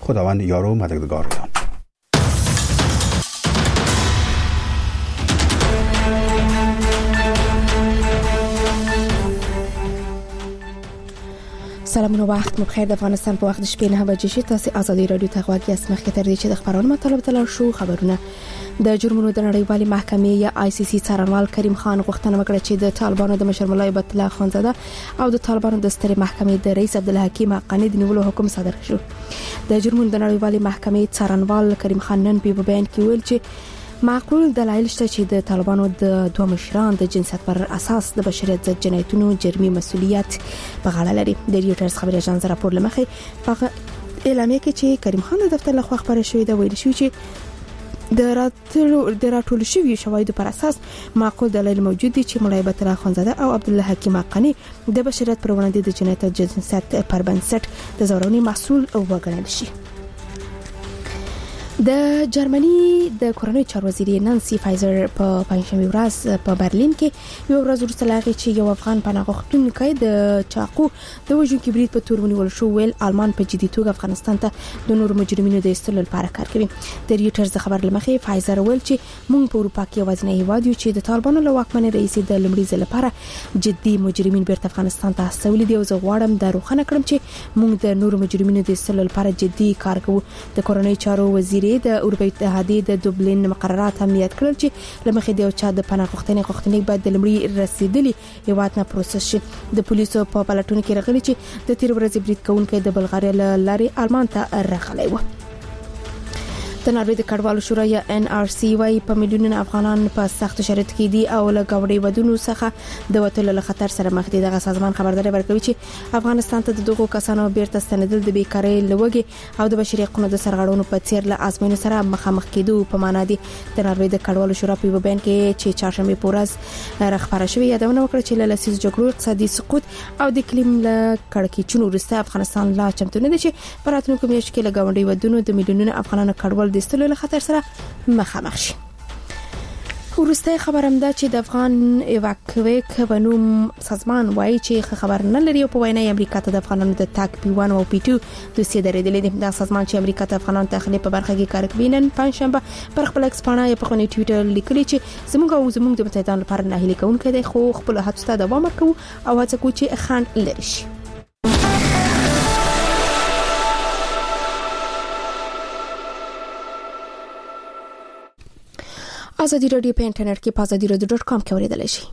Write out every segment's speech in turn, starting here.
خداوند یار و مددگارتان. سلام و وخت مخیر. د افغانستان په وخت شپې 9 بجې شي. تاسو ازادي رادیو ته غواړئ اسمخه تر دې چې د خبرونو مطلب تلل شو. خبرونه د جرمونو د نړیوالې محکمې یا ICC څارنوال کریم خان غوښتنه وکړه چې د طالبانو د مشر مولوی عبد الله خانزاده او د طالبانو د سترې محکمې د رئیس عبدالحکیم حقانی د نیولو حکم صادر شو. د جرمونو د نړیوالې محکمې څارنوال کریم خان نن په بیان کې ویل چې معقول دلایل شته چې د طالبانو د دوه مشران د جنسیت پر اساس د بشریت ضد جنایتونو جرمي مسؤلیت په غاړه لري. د ریوټرز خبري اژانس راپور لمخې په اعلامیه کې چې کریم خان د دفتر لخوا خبره شوې ده ویل شوی چې د راټول شوی شواهد پر اساس معقول دلایل موجود دي چې مولوی عبد الله خانزاده او عبد الله حکیم حقانی د بشریت پر وړاندې د جنایت او جنسیت پر بنسټ د زورونې مسؤل وګڼل شي. د جرمني د کورنۍ چارو وزیر نانسي فایزر په پنځمه ورځ په برلین کې یو ورځ وروسته لاغي چې یو افغان پناه غوښتونکی د چاقو د وژونکي برید په تور ونیول شو. ویل آلمان په جدي توګه افغانستان ته د نور مجرمینو د ایستلو لپاره کار کوي. د ریوټرز خبر لمخې فایزر ویل چې موږ په اروپا کې یوازینی هیواد یو چې د طالبانو له واکمنۍ رئیس د لمړي ځل لپاره جدي مجرمین بیرته افغانستان ته استولي دي او زه غواړم د روښانه کړم چې موږ د نور مجرمینو د ایستلو لپاره جدي کار کوو. د کورنۍ چارو وزیر د اروپا اتحادیې د دوبلین مقررات هم یاد کړل چې لمخې د یو چا د پناه غوښتنې باید د لمړي رسیدلی هیواد نه پروسس شي. د پولیسو په پلټون کې راغلي چې د تیر ورځې برید کوونکی د بلغاریا لارې آلمان ته راغلی و. د نړۍ د کډوالو شورا یا NRC وايي په میلیونونو افغانان په سخت شرایط کې دي او له ګاونډي ودونو څخه د وټل له خطر سره مخ دي. دغه سازمان خبرداري ورکوي چې افغانستان ته دغه کسانو بیرته ستنیدل د بیکارۍ لوګي او د بشري حقوقو د سرغړونو په څیر له ازموینې سره مخامخ کېدو په معنا دي. د نړۍ د کډوالو شورا په بیان کې چې چهارشنبه پورز راخبره شوې یادونه وکړه چې له لسیز جګړو اقتصادي سقوط او د اقلیم له کړکېچونو وروسته افغانستان لا چمتو نه دي چې په راتلونکو میاشتو کې له ګاونډي ودونو د میلیونونو افغانانو کډوال د استلو له خطر سره مخامخ شي. ورسته خبرم ده چې د افغان ایواکویک بنوم سازمان وایي چې خبر نه لري او په وینا امریکا ته د افغانانو د تاک پی1 او پی2 د سیدرېدلې د سازمان چې امریکا ته افغانانو داخلي په برخه کې کار کوي نن پنځشنبه پر خپل ایکسپانا په خونی ټوئیټر لیکلي چې زموږ د متحدانو لپاره نه هلي کوونکې دی خو خپل هڅو ته دوام ورکوو او هڅه کوو چې خان لري شي. ازادي رادیو په انټرنیټ کې په azadiراdio.com کې اوریدلای شئ.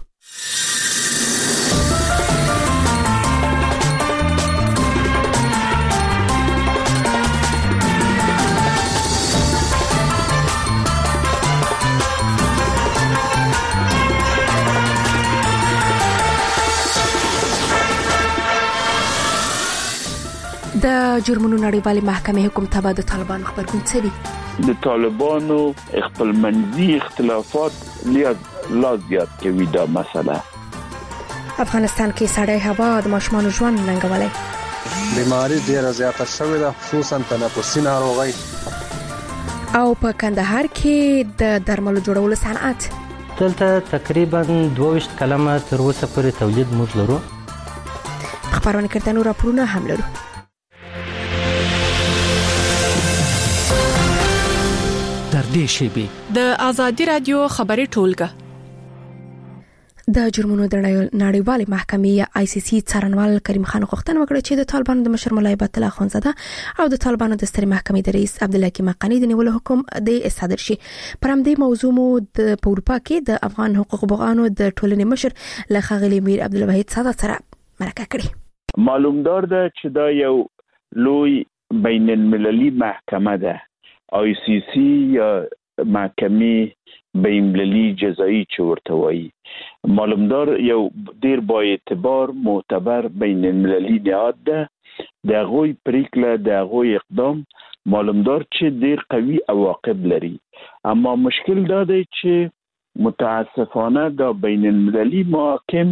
د جرمونو نړیوالې محکمې حکم تابع د طالبانو خبرګون څه دی؟ د طالبانو خپل منځي اختلافات لا زیات کوي دا مسله. افغانستان کې سړې هوا د ماشومان ژوند ننګولای. بیماری ډیره زیاته شوې ده خصوصا تنفسي ناروغي. او په کندهار کې د درملو جوړولو صنعت دلته تقریبا 22 کلمه تر اوسه پورې تولید موږ لرو. خبرونه کړتنو راپورونه هم لرو. د ازادي رادیو خبري ټولګه د جرمونو د نړیوالې محکمې یا ICC څارنوال کریم خان غوښتنه وکړه چې د طالبانو د مشر مولوی عبد الله خانزاده او د طالبانو د سترې محکمې د رئیس عبدالحکیم حقانی د نیولو حکم د صادر شي. پر همدې موضوع مو د اروپا کې د افغان حقوق پوهانو د ټولنې مشر لخغلی میر عبدالوحید ساده سره مرکه کړې. معلومدار ده چې دا یو لوی بین المللي محکمه ده. ICC یا محکمه بین المللي جزایی چې ورته وایي. معلومدار یو ډیر با اعتبار معتبر بین المللي نهاد ده. د هغوی پریکړه د هغوی اقدام معلومدار چې ډیر قوي عواقب لري. اما مشکل دا دی چې متاسفانه دا بین المللي محاکم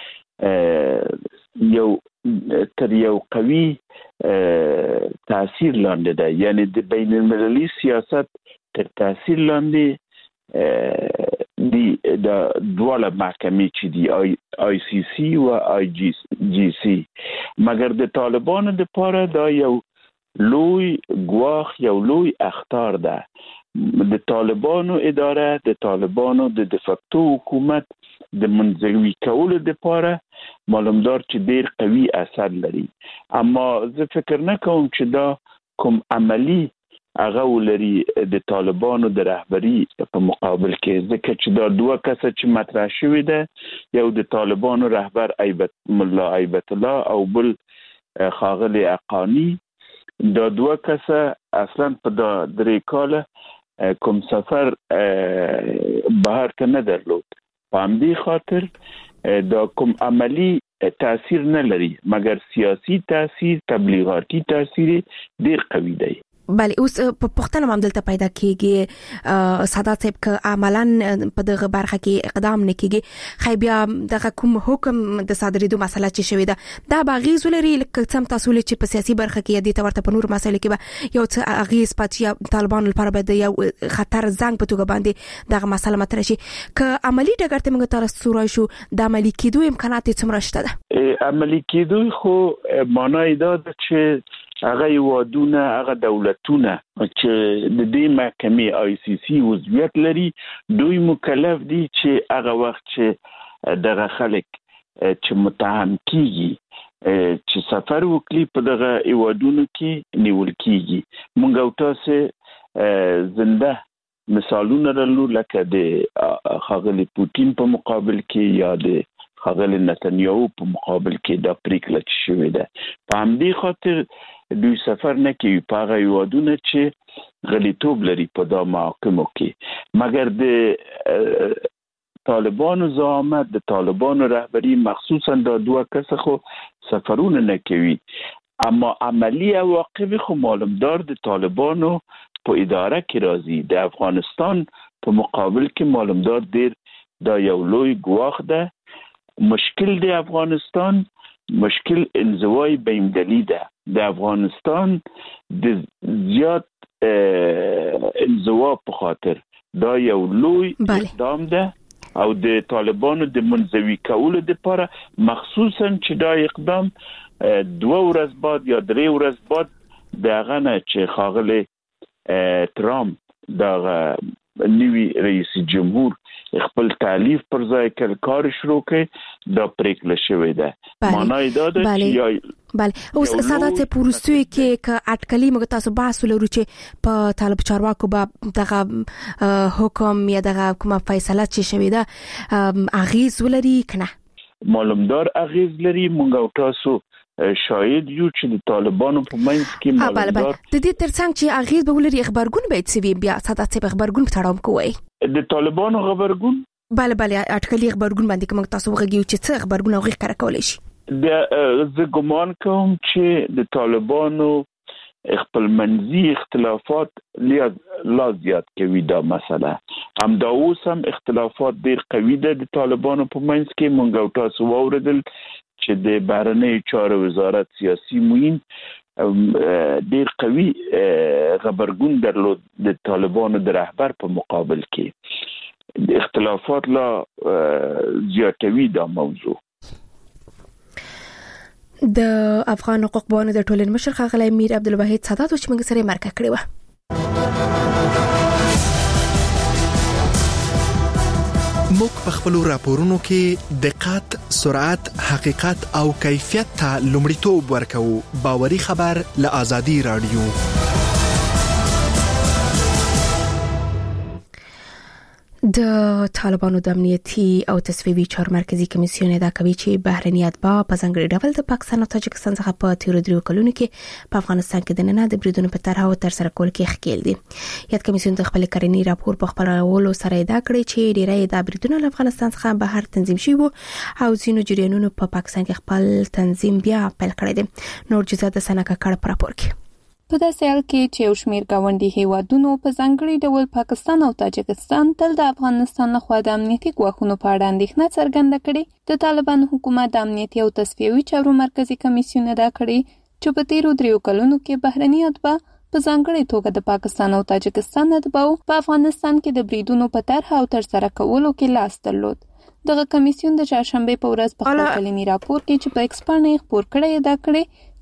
تر یو قوي تاثیر لاندې ده. یعنی د بین المللي سیاست تر تاثیر لاندې د دواړه محکمې چې دي ICC و IGC. مګر د طالبانو لپاره دا یو لوی ګواخ یو لوی اخطار ده. د طالبانو اداره د طالبانو د دفاکتو حکومت د منزوي کولو لپاره معلومدار چې ډیر قوي اثر لري. اما زه فکر نه کوم چې دا کوم عملی هغه ولري د طالبانو د رهبری په مقابل کې، ځکه چې دا دوه کسه چې مطرح شوی ده، یو د طالبانو رهبر ملا ایبت الله او بل خاغلی اقانی. دا دوه کسه اصلا په دا درې کاله کوم سفر بهر ته نه درلود. په همدې خاطر دا کوم عملی تاثیر نه لري، مګر سیاسي تاثیر، تبلیغاتي تاثیر ډیر قوي دی. بله، اوس په پښتنه هم دلته پیدا کیږي سادات صاحب که عملاً په دغه برخه کې اقدام نه کیږي، خی بیا دغه کوم حکم د صادرېدو مسله چې شوې ده دا به اغیز ولري، لکه څه تاسو چې په سیاسي برخه کې دې ته ورته په نور مسایلو کې به یو څه اغیز پاتې طالبانو لپاره به د یو خطر زنګ په توګه باندې دغه مسله مطرح شي. که عملی ډګر ته موږ تاسو را شو د عملی کېدو امکانات څومره شته ده؟ عملی کېدو خو معنی دا ده چې هغه یوادونه، هغه دولتونه چې د دې محکمې ICC عضویت لري، دوی مکلف دي چې هغه وخت چې دغه خلک چې متهم کیږي چې سفر وکړي په دغه یوادونو کې نیول کیږي. مونږ او تاسو زنده مثالونه لرو، لکه د خاغلی پوتین په مقابل کې یا د خاغلی نتنیاهو په مقابل کې دا پریکړه شوې ده. په همدې خاطر دوی سفر نه کوي په هغه هیوادونه چې غلیتوب لري په دا محاکمو کې. مګر د طالبانو زعامت، د طالبانو رهبری، مخصوصا دا دوه کس خو سفرونه نه کوي، اما عملی عواقب خو معلومدار د طالبانو په اداره کې راځي. د افغانستان په مقابل کې معلومدار ډیر دا یو لوی ګواښ ده. مشکل د افغانستان مشکل انزوای بیمدلی ده. د افغانستان د زیات انزوا په خاطر دا یو لوی اقدام ده او د طالبانو د منزوي کولو لپاره، مخصوصا چې دا اقدام 2 ورځې بعد یا 3 ورځې بعد دغه نه چې خاغلی ترامپ دغه نوی رئیس جمهور خپل تعلیف پر ځای کار شروع کړي، دا پریکړه شوې ده. معنی دا ده چې بله اوس سادات پورستوي کې اټکلي موږ تاسو بحث لرو چې په طالب چارواکو به دغه حکم یا دغه کومه فیصله چې شوې ده اغیز ولري کنه؟ معلومدار اغیز لري. موږ او تاسو شاهد یو چې د طالبانو په منځ کې معلومدار د دې ترڅنګ چې اغیز به ولري خبرګون به څه بیا سادات څه خبرګون په تړاو کوي د طالبانو خبرګون؟ بله اټکلي خبرګون باندې کوم تاسو وغږیو چې څه خبرګون او غي کار کولای شي؟ زه ګمان کوم چې د طالبانو خپل منځي اختلافات لا زیات کوي دا مسله. هم دا اوس هم اختلافات ډیر قوي ده د طالبانو په منځ کې. مونږ او تاسو واوریدل چې د بهرنی چارو وزارت سیاسي معین ډیر قوي خبرګون درلود د طالبانو د رهبر په مقابل کې. د اختلافات لا زیاتوي دا موضوع. د افغان حقوق پوهانو د ټولنې مشر ښاغلی میر عبدالواحد سادات چې موږ سره مرکه کړې وه. موږ په خپل راپورونو کې دقت، سرعت، حقیقت او کیفیت ته لومړیتوب ورکوو. باوري خبر له آزادي رادیو. د طالبانو د امنیتي او تصفیوي چارو مرکزی کمیسیون ادعا کوي چې بهرني اتباع په ځانګړي ډول د پاکستان او تاجکستان څخه په تیرو 3 کلونو کې په افغانستان کې د ننه د بریدونو په طرح او تر سره کول کې ښکېل دي. یاد کمیسیون د خپل کارني راپور په خبرولو سره ادعا کړې چې ډیری د بریدونو له افغانستان څخه بهر تنظیم شوي وو او ځینو جریانونو په پاکستان کې خپل تنظیم بیا پیل کړی دی. نور جزئیات د سنکه کړه په راپور کې. په داسې حال کې چې یو شمېر ګاونډي هیوادونو په ځانګړي ډول پاکستان او تاجکستان تل د افغانستان لخوا د امنیتي ګواښونو په اړه اندېښنه څرګنده کړې، د طالبانو حکومت د امنیتي او تصفیوي چارو مرکزی کمیسیون ادعا کړې چې په تیرو 3 کلونو کې بهرني اتباع په ځانګړي توګه د پاکستان او تاجکستان اتباعو په افغانستان کې د بریدونو په طرح او تر سره کولو کې لاس درلود. دغه کمیسیون د چهارشنبه په ورځ په خپل کلني راپور کې چې په ایکس باندې خپور کړی ادعا کړې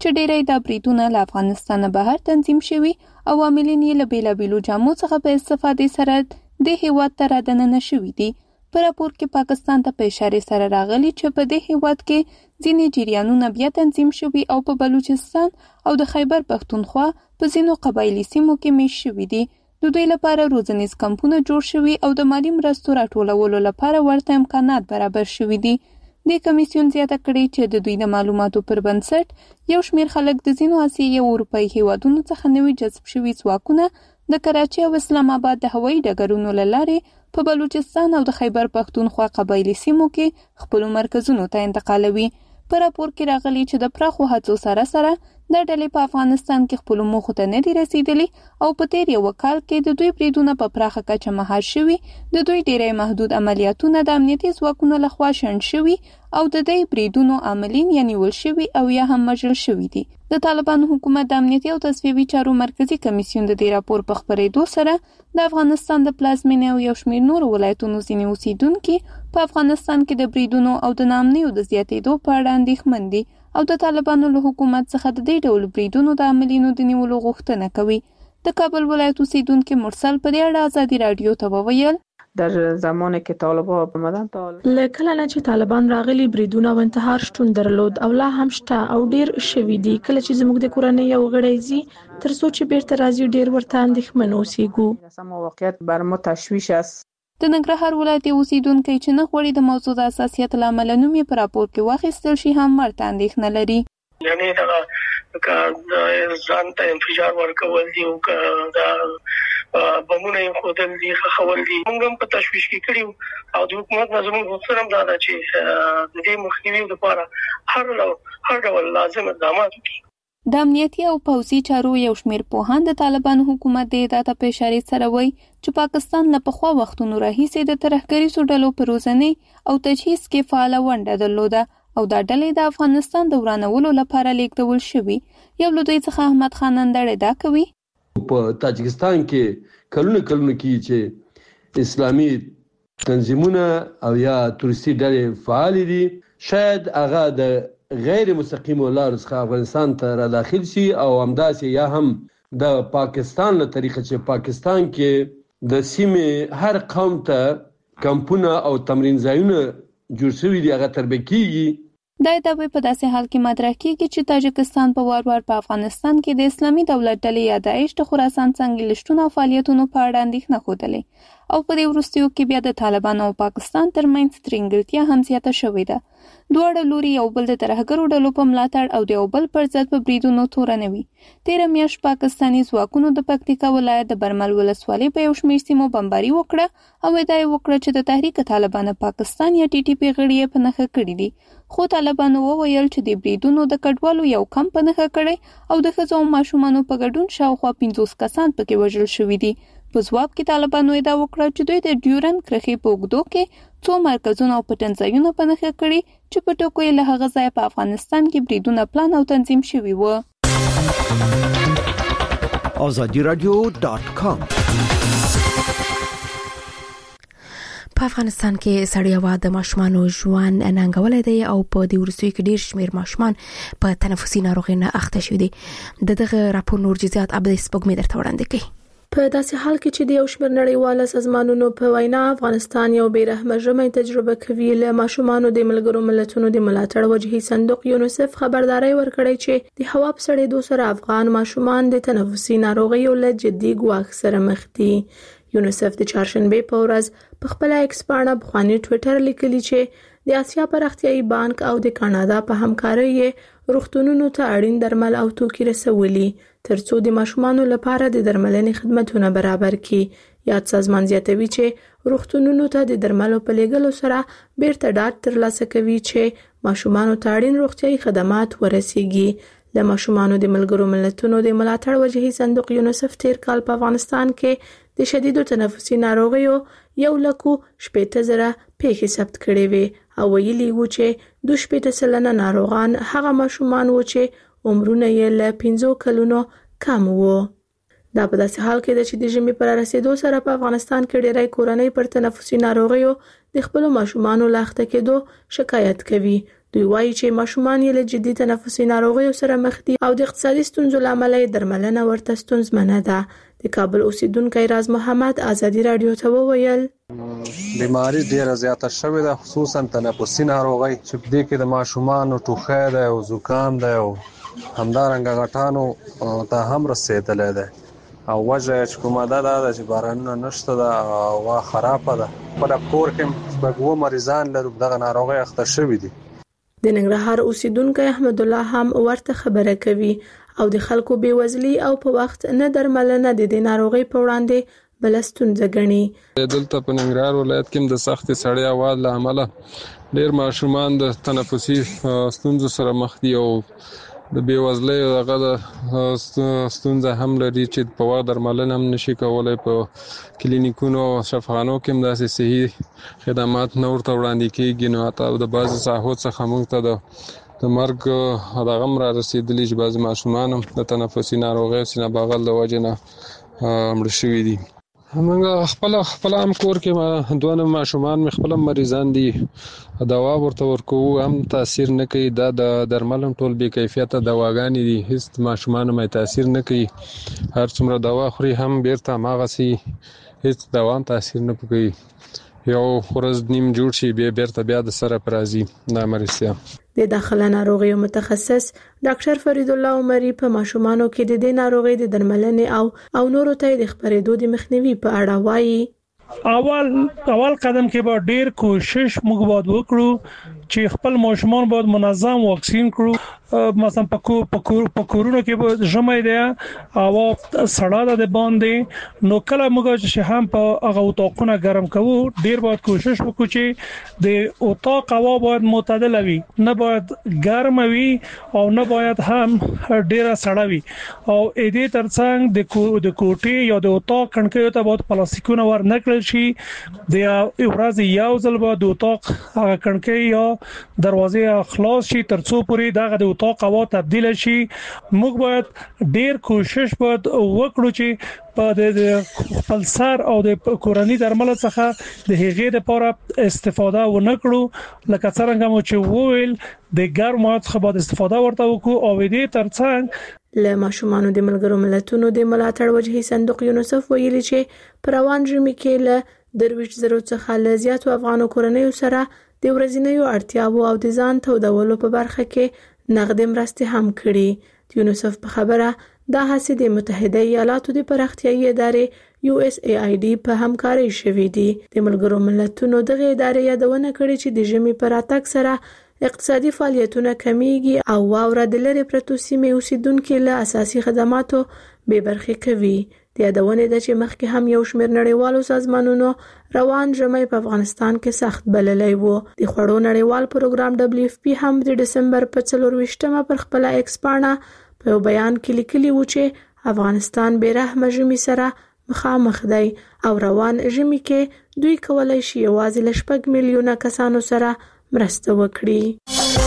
چې ډېری دا بریدونه له افغانستان بهر تنظیم شوي او عاملین یې له بېلابېلو جامو څخه په استفادې سره د هیواد ته رادننه شوي دي. په راپور کې پاکستان ته په اشارې سره راغلي چې په دې هیواد کې ځینې جریانونه بیا تنظیم شوي او په بلوچستان او د خیبر پښتونخوا په ځینو قبایلي سیمو کې میشت شوي دي. د دوی لپاره روزنیز کمپونه جوړ شوي او د مالي مرستو راټولولو لپاره ورته امکانات برابر شوي دي. د کمیسیون زیاته کړې چې د دوی د معلوماتو پر بنسټ یو شمېر خلک د ځینو اسیایي او اروپایي هیوادونو څخه نوي جذب شوي ځواکونه د کراچۍ او اسلام آباد د هوایي ډګرونو له لارې په بلوچستان او د خیبر پښتونخوا قبایلي سیمو کې خپلو مرکزونو ته انتقالوي. په راپور کې راغلي چې د پراخو هڅو سره سره دا ډلې په افغانستان کې خپلو موخو ته نه دي رسیدلي او په تیر یو کال کې د دوی بریدونه په پراخه کچه مهار شوي. د دوی ډېری محدود عملیاتونه د امنیتي ځواکونو لخوا شنډ شوي او د دې بریدونو عاملین یا نیول شوي او یا هم وژل شوي دي. د طالبانو حکومت د امنیتي او تصفیوي چارو مرکزی کمیسیون د دې راپور په خپرېدو سره د افغانستان د پلازمینې او یو شمېر نورو ولایتونو ځینې اوسیدونکي په افغانستان کې د بریدونو او د ناامنیو د زیاتېدو په اړه اندېښمن دي او د طالبانو له حکومت څخه د دې ډول بریدونو د عاملینو د نیولو غوښتنه کوي. د کابل ولایت اوسیدونکي مرسل په دې اړه ازادي رادیو ته وویل در زمانی که طالبان آمدن کله نه چې طالبان راغلي بریدونه او انتحار شتون درلود او لا هم شته او ډیر شوي دي. کله چې زموږ د کورنۍ یو غړی زی تر څو چې بیرته راځي ډیر ورته اندېښمن اوسېږو. سم واقعیت بر ما تشویش است. د ننګرهار ولایت اوسیدونکي چې نه غواړي د موضوع د اساسیت له امله نوم یې په راپور کې واخیستل شي هم ورته اندېښنه لري. یعنی دا ځان ته انفجار ورکول دي او دا بمونه خودل دي خول دي موږ هم په تشویش کې کړیو او د حکومت نظم غوښتنه دا ده چې د دې مخنیوي لپاره هر ډول لازم اقدامات وکړي. د امنیتي او پوځي چارو یو شمېر پوهان د طالبانو حکومت د ادعا په اشارې سره وایي چې پاکستان له پخوا وختونو راهیسې د ترهګریزو ډلو په روزنې او تجهیز کې فعاله ونډه درلوده او دا ډلې د افغانستان د ورانولو لپاره لیږدول شوي. یو له دوی څخه احمد خان اندړ دا کوي په تاجکستان کې کلونه کې چې اسلامي تنظیمونه او یا تورستی ډلې فعال دي شاید هغه د غیر مستقیم لارو څخه افغانستان ته را داخل شي او همداسې یا هم د پاکستان له طریقه چې پاکستان کې د سیمې هر قوم ته کمپونه او تمرین ځایونه جوړ شوي دي هغه تربیه کیږي. دا دعوی په داسې حال کې مطرح کیږي چې تاجکستان په وار په افغانستان کې د اسلامي دولت ډلې یا داعش د خراسان څنګه لشتونه او فعالیتونو په اړه اندېښنه ښودلې او په دې وروستیو کې بیا د طالبانو او پاکستان ترمنځ ترنګلتیا هم زیاته شوې ده. دواړه لوري یو بل د ترهګرو ډلو په ملاتړ او د یو بل پر ضد په بریدونو تورنوي. تېره میاشت پاکستاني ځواکونو د پکتیکا ولایت د برمل ولسوالۍ په یو شمېر سیمو بمباري وکړه او ادعا یې وکړه چې د تحریک طالبان پاکستان یا ټي ټي پي غړي یې په نښه کړي دي. خو طالبانو وویل چې د بریدونو د کډوالو یو کم په نښه کړی او د ښځو او ماشومانو په ګډون شاوخوا 50 کسان پکې وژل شوي دي. په ځواب کې طالبانو ادعا وکړه چې دوی د ډیورن کرښې په اوږدو کې څو مرکزونه او پټنځایونه په نښه کړي چې په ټکو یې له هغه ځایه په افغانستان کې بریدونه پلان او تنظیم شوي وو. azadiradio.com په افغانستان کې سړی هوا د ماشومانو ژوند ننګولې دی او په دې وروستیو کې ډیر شمیر ماشومان په تنفسي ناروغۍ نه اخته شوي دي. دغه راپور نور جزئیات عبدالعزیز سپوږمۍ درته وړاندې کوي. په داسې حال کې چې د یو شمېر نړیوالو سازمانونو په وینا افغانستان یو بیرحمه ژمی تجربه کوي، له ماشومانو د ملګرو ملتونو د ملاتړ وجهي صندوق یونیسف خبرداري ورکړې چې د هوا په سړېدو سره افغان ماشومان د تنفسي ناروغیو له جدي ګواښ سره مخ دي. یونیسف د چهارشنبه په ورځ په خپل ایکس پاڼه بخواني ټوئیټر لیکلی چې د آسیا پراختیایي بانک او د کاناډا په همکارۍ روغتونونو ته اړین درمل او توکي رسولي ترڅو د ماشومانو لپاره د درملنې خدماتونه برابر کړي. یاد سازمان زیاتوي چې روغتونونو ته د درملو په لېږلو سره بیرته ډاډ ترلاسه کوي چې ماشومانو ته اړین روغتیایي خدمات ورسیږي. د ماشومانو د ملګرو ملتونو د ملاتړ وجهي صندوق یونیسف تیر کال په افغانستان کې د شدیدو تنفسي ناروغیو 1,70,000 پیښې ثبت کړې وي او ویلي وو چې 2% ناروغان هغه ماشومان وو چې عمرونه یې له 15 کلونو کم وو. دا په داسې حال کې ده چې د ژمي پر رسیدو سره په افغانستان کې ډېری کورنۍ پر تنفسي ناروغیو د خپل ماشومانو لاخته کېدو شکایت کوي. دوی وایي چې ماشومان یې له جدي تنفسي ناروغیو سره مخ دي او د اقتصادي ستونزو لامل یې درملنه ورته ستونزمنه ده. د کابل اوسیدونکو راز محمد ازادي رادیو ته وویل بیماری ډیره زیاته شوې ده، خصوصا تنفسي ناروغي چې په دې کې د ماشومان ټوخی ده او زکام ده او همدارنګه غټانو ته هم رسیدلې ده او وجه چې کومه ده چې بارانونه نشته ده او هوا خرابه ده. په کور کې شپږ مریضان لرو دغه ناروغي اخته شوي دي. د ننګرهار اوسیدونکو احمد الله هم ورته خبره کوي او د خلکو بیوزلي او په وخت نه درملنه د دې ناروغي په وړاندې بل ستونزه ګڼي. دلته په ننګرهار ولایت کې د سختې سړې هوا له امله ډېر ماشومان د تنفسي ستونزو سره مخ دي او د بیوزلۍ هغه د ستونزه هم لري چې په وخت درملنه هم نشي کولای. په کلینیکونو او شفاخانو کې هم داسې صحي خدمات نه ورته وړاندې کېږي. نو حتی د بعضې ساحو څخه موږ ته د مرګ دغه هم را رسېدلي چې بعضې ماشومان هم د تنفسي ناروغیو سینه بغل د وجې نه مړه شوي دي. موږ خپل هم کور کې دوه ماشومان مې خپل مریضان دي، دوا ورته ورکوو هم تاثیر نه کوي. دا د درمل هم ټول بې کیفیته دواګانې دي، هیڅ ماشومان مې تاثیر نه کوي. هر څومره دوا خوري هم بیرته هماغسې هیڅ دوا هم تاثیر نه کوي. یو ورځ نیم جوړ شي بیا د سره پر راځي دا مرستیا. د داخله ناروغیو متخصص ډاکټر فرید الله عمري په ماشومانو کې د دې ناروغي د درملنې او نورو ته د خپرېدو د مخنیوي په اړه وایي. اول قدم کې به ډیر کوشش موږ باید وکړو چې خپل ماشومان باید منظم واکسین کړو. مثلا په کورونو کې به ژمي دی او سړه ده د باندې، نو کله موږ چې هم په هغه اتاقونه ګرم کوو ډیر باید کوشش وکړو چې د اتاق هوا باید معتدل وي، نه باید ګرم وي او نه باید هم ډیره سړه وي. او دې ترڅنګ د کوټې یا د اتاق کڼکیو ته باید پلاستیکونه ور نه کړل شي. د ورځې یو ځل باید د اتاق کڼکۍ یا دروازې خلاص شي ترڅو پورې دغه د اتاق هوا تبدیل شي. موږ باید ډیر کوشش وکړو چې په د خپل سر او د کورنۍ درمل څخه د هغې لپاره استفاده ونه کړو. لکه څنګه مو چې وویل د ګرمو څخه باید استفاده ورته وکړو. او دې ترڅنګ له ماشومانو د ملګرو ملتونو د ملاتړ وجهي صندوق یونیسف ویلي چې پر روان ژمي کې له 20 څخه له زیاتو افغان کورنیو سره د ورځنیو اړتیاو او د ځان تودولو په برخه کې نغدي مرستې هم کړي. د یونیسف په خبره دا هڅې د متحده ایالاتو د پراختیایي ادارې USAID په همکارۍ شوې دي. د ملګرو ملتونو دغه ادارې یادونه کړې چې د ژمي پر راتګ سره اقتصادي فعالیتونه کمیږي او واوره د لرې پرتو سیمې اوسیدونکو له اساسي خدماتو بې برخې کوي. د یادونه ده چې مخکې هم یو شمېر نړیوالو سازمانونو روان ژمی په افغانستان کې سخت بللی وو. د خوړو نړیوال پروګرام WFP هم د دسمبر په 24مه پر خپل ایکس پاڼه په بیان کې لیکلی و چې افغانستان بې رحمه ژمی سره مخامخ دی او روان ژمی کې دوی کولای شي یوازې له 6 میلیونه کسانو سره مرسته وکړي.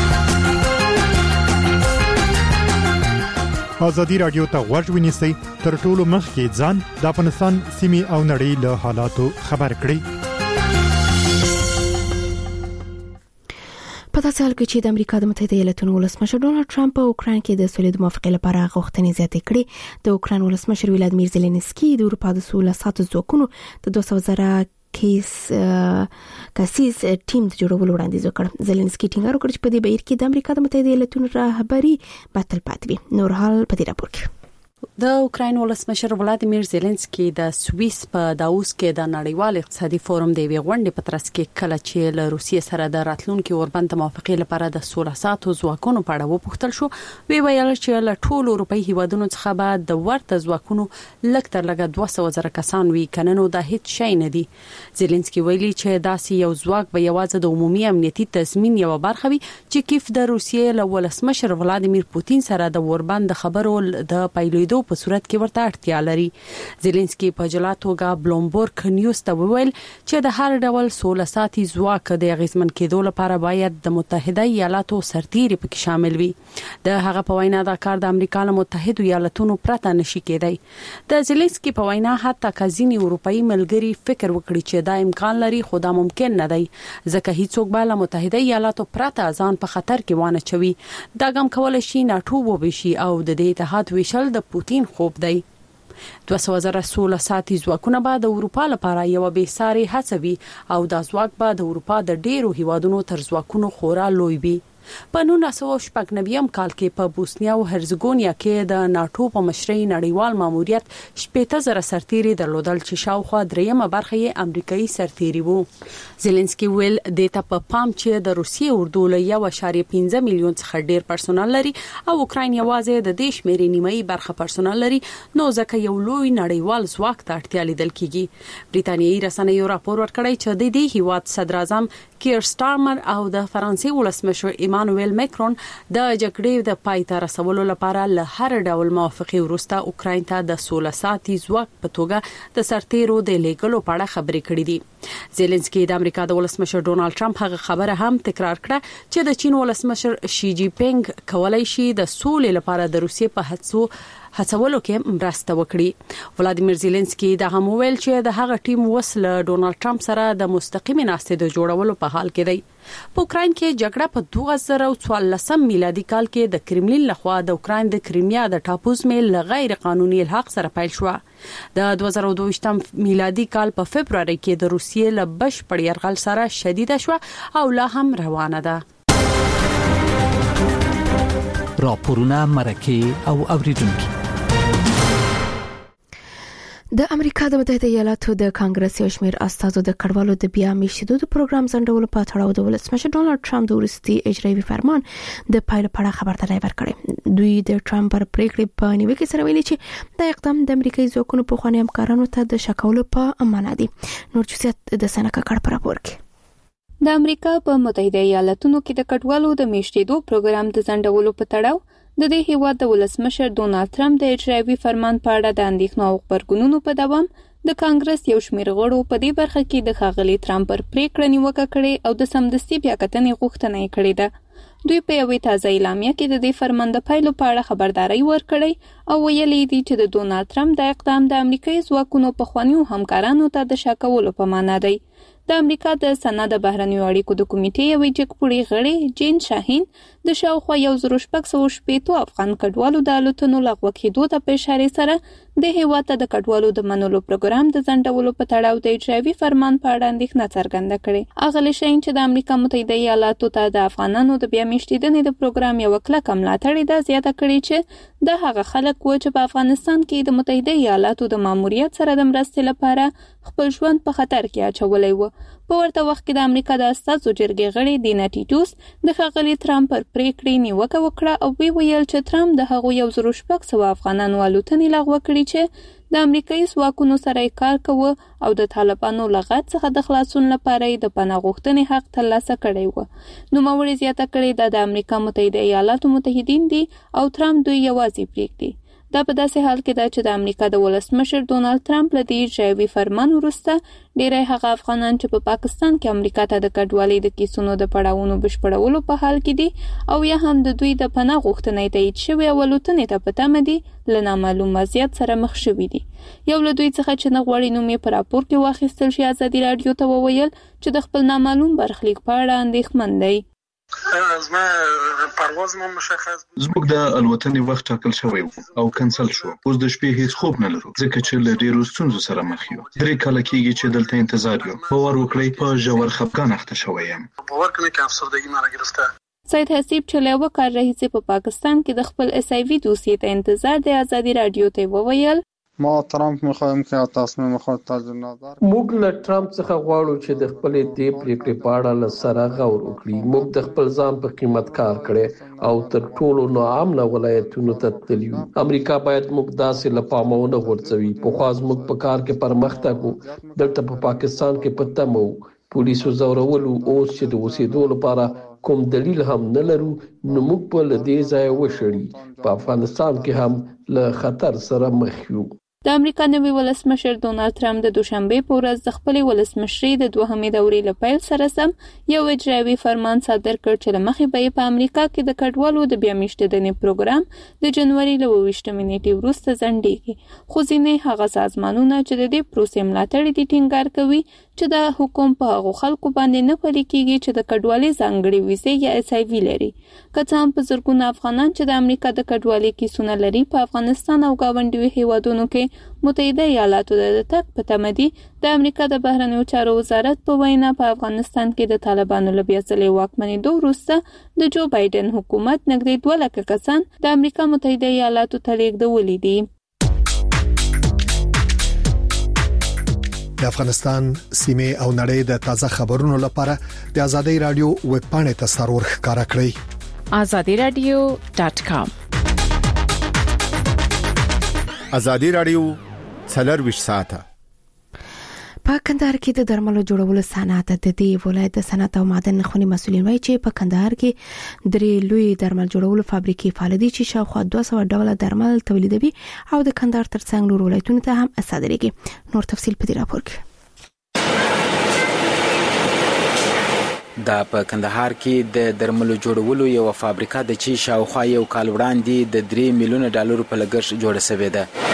ازادي رادیو ته غوږ ونیسئ تر ټولو مخکې ځان د افغانستان سیمې او نړۍ له حالاتو خبر کړئ. په داسې حال کې چې د امریکا د متحده ایالاتونو ولسمشر ډونالد ټرمپ په اوکراین کې د سولې د موافقې لپاره غوښتنې زیاتې کړې. د اوکراین ولسمشر ولادیمیر زيلنسکي د اروپا د سولې ساتو ځواکونو د 200,000 کسیز ټیم د جوړولو وړاندیز وکړ. زيلنسکي ټینګار وکړ چې په دې بهیر کې د امریکا د متحده ایالاتونو رهبری به تلپاتې وي. نور حال په دې راپور کې د اوکراین ولسمشر ولادیمیر زيلنسکي د سویس په داووس کې د نړیوال اقتصادي فورم د غونډې په ترڅ کې کله چې له روسیې سره د راتلونکو اوربند موافقې لپاره د 1600 ځواکونو په اړه وپوښتل شو، وی ویل چې له ټولو اروپאי هیوادونو څخه به د ورته ځواکونو لږ تر لږه 200,000 کسان وي، کنه نو د هیڅ شي نه دي. زيلنسکي ویلي چې داسې یو ځواک به یوازې د عمومي امنیتي تضمین یو برخه وي چې کیف د روسیې له ولسمشر ولادیمیر پوتین سره د اوربند خبرو د پایلېدو په صورت کې ورته اړتیا لري. زيلنسکي په جلا توګه بلومبورګ نیوز ته وویل چې د هر ډول سوله ساتي ځواک د اغیزمن کېدو لپاره باید د متحده ایالاتو سرتیري پکې شامل وي. د هغه په وینا دا کار د امریکا له متحده ایالاتونو پرته نشي کېدای. د زيلنسکي په وینا حتی کزینی اروپאי ملګری فکر وکړي چې دا امکان لري خو دا ممکن نه دی ځکه هیڅوک به له متحده ایالاتو پرته ځان په خطر کې وانه چوي. دا ګام کولای شي ناتو وبشي او د دې اتحاد ویشل د پوتین خوب دی. 200,000 سوله ساتي ځواکونه به د اروپا لپاره یو بې ساري هڅه وي او دا ځواک به د اروپا د ډیرو هیوادونو تر ځواکونو خورا لوی وي. په 1999 کال کې په بوسنیا او هرزګونیا کې د ناتو په مشرۍ نړیوال ماموریت 80,000 سرتیري درلودل چې شاوخوا دریمه برخه یې امریکایي سرتیري وو. زيلنسکي ویل د ته په پام چې د روسیې اردو له 1.5 میلیون څخه ډیر پرسونل لري او اوکراین یوازې د دیش مېري نیمایي برخه پرسونل لري نو ځکه یو لوی نړیوال ځواک ته اړتیا لیدل کیږي. بریټانیایي رسنیو راپور ورکړی چې د دې هیواد صدر اعظم کیر سټارمر او د فرانسې ولسمشر ایمانوئل میکرون د جګړې د پای ته رسولو لپاره له هر ډول موافقه وروسته اوکراین ته د سوله ساتي ځواک په توګه د سرتیرو د لیږلو په اړه خبرې کړې دي. زيلنسکي د امریکا د ولسمشر ډونالد ټرمپ هغه خبره هم تکرار کړه چې د چین ولسمشر شي جی پینګ کولای شي د سولې لپاره د روسیې په هڅولو کې مرسته وکړي. ولادیمیر زيلنسکي د هم ویل چې د هغه ټیم وسله ډونالد ټرمپ سره د مستقیمي ناستې د جوړولو په حال کې دی. په اوکراین کې جګړه په 2014 میلادي کال کې د کرملین لخوا د اوکراین د کریمیا د ټاپو زميل غیر قانوني الحاق سره پیل شو. د 2022 میلادي کال په فبرवरी کې د روسیې له بشپړ یرغل سره شدیده شو او لا هم روانه ده. راپورونه مرکه او اوریدونکو. د امریکا د متحده ایالاتو د کانګرس یو شمېر استازو د کډوالو د بیا میشتو د پروګرام ځنډولو په تړاو د ولسمشر ډونالد ټرمپ د وروستي اجرایي فرمان د پایلو په اړه خبرداری ورکړې. دوی د ټرمپ پر پریکړې په نیوکه سره ویلي چې دا اقدام د امریکایي ځواکونو په خواني همکارانو ته د شکولو په امانه دي. نور چوسیت د سنکه کړ پر راپور کې د امریکا په متحده ایالاتونو کې د کډوالو د میشتېدو پروګرام د ځنډولو په تړاو د دې هیواد د ولسمشر ډونالد ټرمپ د اجرایي فرمان په اړه د اندېښنو او خبرګونونو په دوام د کانګرس یو شمېر غړو په دې برخه کې د ښاغلي ټرمپ پر پریکړه نیوکه کړې او د سمدستي بیا کتنې غوښتنه یې کړې ده. دوی په یوې تازه اعلامیه کې د دې فرمان د پایلو په اړه خبرداري ورکړې او ویلي دي چې د ډونالد ټرمپ د اقدام د امریکایي ځواکونو په خوانیو همکارانو ته د شاکولو په معنا دی. د امریکا د سنا د بهرنیو اړیکو د کمیټې یوې جګپوړي غړي جین شاهین د شاوخوا 1,650 افغان کډوالو د الوتنو لغوه کېدو ته په اشاره سره د هیواد ته د کډوالو د منلو پروګرام د ځنډولو په تړاو د اجرایي فرمان په اړه اندېښنه څرګنده کړې. اغلی شاهین چې د امریکا متحده ایالاتو ته د افغانانو د بیا میشتېدنې د پروګرام یو کلکه ملاتړ ده زیاته کړې چې د هغه خلک و چې په افغانستان کې د متحده ایالاتو د ماموریت سره د مرستې لپاره خپل ژوند په خطر کې اچولی و. په ورته وخت کې د امریکا د استازو جرګې غړي دینا ټیټوس د ښاغلي ټرمپ پر پریکړې نیوکه وکړه او ویل چې ټرمپ د هغو 1,600 افغانانو الوتنې لغوه کړې چې د امریکایي ځواکونو سره کار کوي او د طالبانو لغت څخه د خلاصون لپاره د پناه غوښتنې حق ترلاسه کړی و. نوموړي زیاته کړې د امریکا متحده ایالاتو متحدین دي او ټرمپ دوی یوازې پریږدي. دا په داسې حال کې ده چې د امریکا د ولسمشر ډونالد ټرمپ له دې اجرایي فرمان وروسته ډیری هغه افغانان چې په پاکستان کې امریکا ته د کډوالۍ د کیسونو د پړاوونو بشپړولو په حال کې دي او یا هم د دوی د پناه غوښتنې تایید شوې او الوتنې ته په تمه دي له نامعلوم وضعیت سره مخ شوي دي. یو له دوی څخه چې نه غواړي نوم یې په راپور کې واخیستل شي ازادي راډیو ته وویل چې د خپل نامعلوم برخلیک په اړه اندېښمن دی. زموږ د الوتنې وخت ټاکل شوی او کنسل شو. اوس د شپې هیڅ خوب نه لرو ځکه چې له ډیرو ستونزو سره مخ یو. 3 کاله کېږي چې دلته انتظار یو. باور وکړئ په ژور خفګان اخته شوی یم. سید حسیب چې له یوه کال راهیسې په پاکستان کې د خپل SIV دوسیې ته انتظار د ازادي راډیو ته وویل ما ترامپ میخوایم که تصمیم خود تجدید نظر موږ له ټرمپ څخه غواړو چې د خپل دې پریکړې په اړه له سره غور وکړي. موږ د خپل ځان په قیمت کار کړی او تر ټولو ناامنه ولایتونو ته تللی یو. امریکا باید موږ داسې له پامه ونه غورځوي. پخوا زموږ په کار کې پرمختګ و. دلته په پاکستان کې په تمه و. پولیسو زورولو اوس چې د اوسېدو لپاره کوم دلیل هم نه لرو نو موږ په لدې ځای وشړي په افغانستان کې هم له خطر سره مخ یو. د امریکا نوي ولسمشر ډونالد ترامپ د دوشنبه په ورځ د خپل ولسمشرۍ د دوهمې دورې لپاره سره سم یو اجرایي فرمان صادر کړ چې لمخې به په امریکا کې د کډوالو د بیا میشتېدنې پروګرام د جنوري له 28 نیټې وروسته ځنډېږي. خو ځینې هغه سازمانونه چې د دې پروسې ملاتړ دي ټینګار کوي چې د حکومت په هغو خلکو باندې نه پلي کېږي چې د کډوالۍ ځانګړې ویزې یا HIV لري. که څه هم په زرګونه افغانان چې د امریکا د کډوالۍ کیسونه لري په افغانستان او ګاونډیو هیوادونو کې متحده ایالاتو د تګ په تمه دي، د امریکا د بهرنیو چارو وزارت په وینا په افغانستان کې د طالبانو له بیا ځلې واکمنېدو وروسته د جو بایدن حکومت نږدې 2 لکه کسان د امریکا متحده ایالاتو ته لېږدولي دي. د افغانستان سیمه او نړۍ د تازه خبرونو لپاره د ازادي رادیو ویب پاڼې ته سرور ښکارا کړئ azadiradio.com. ازادي رادیو 24 ساعته. په کندهار کې د درملو جوړولو صنعت د دې ولایت د صنعت او معدن خونې مسؤلین وایي چې په کندهار کې درې لوی درمل جوړولو فابریکې فعال دي چې شاوخوا 200 ډوله درمل تولیدوي او د کندهار ترڅنګ نور ولایتونو ته هم صادرېږي. نور تفصیل په دې راپور کې. دا په کندهار کې د درملو جوړولو یو فابریکه د چې شاوخوا یو کال وړاندې د 3 میلیون ډالر په لګښت جوړه شوې ده.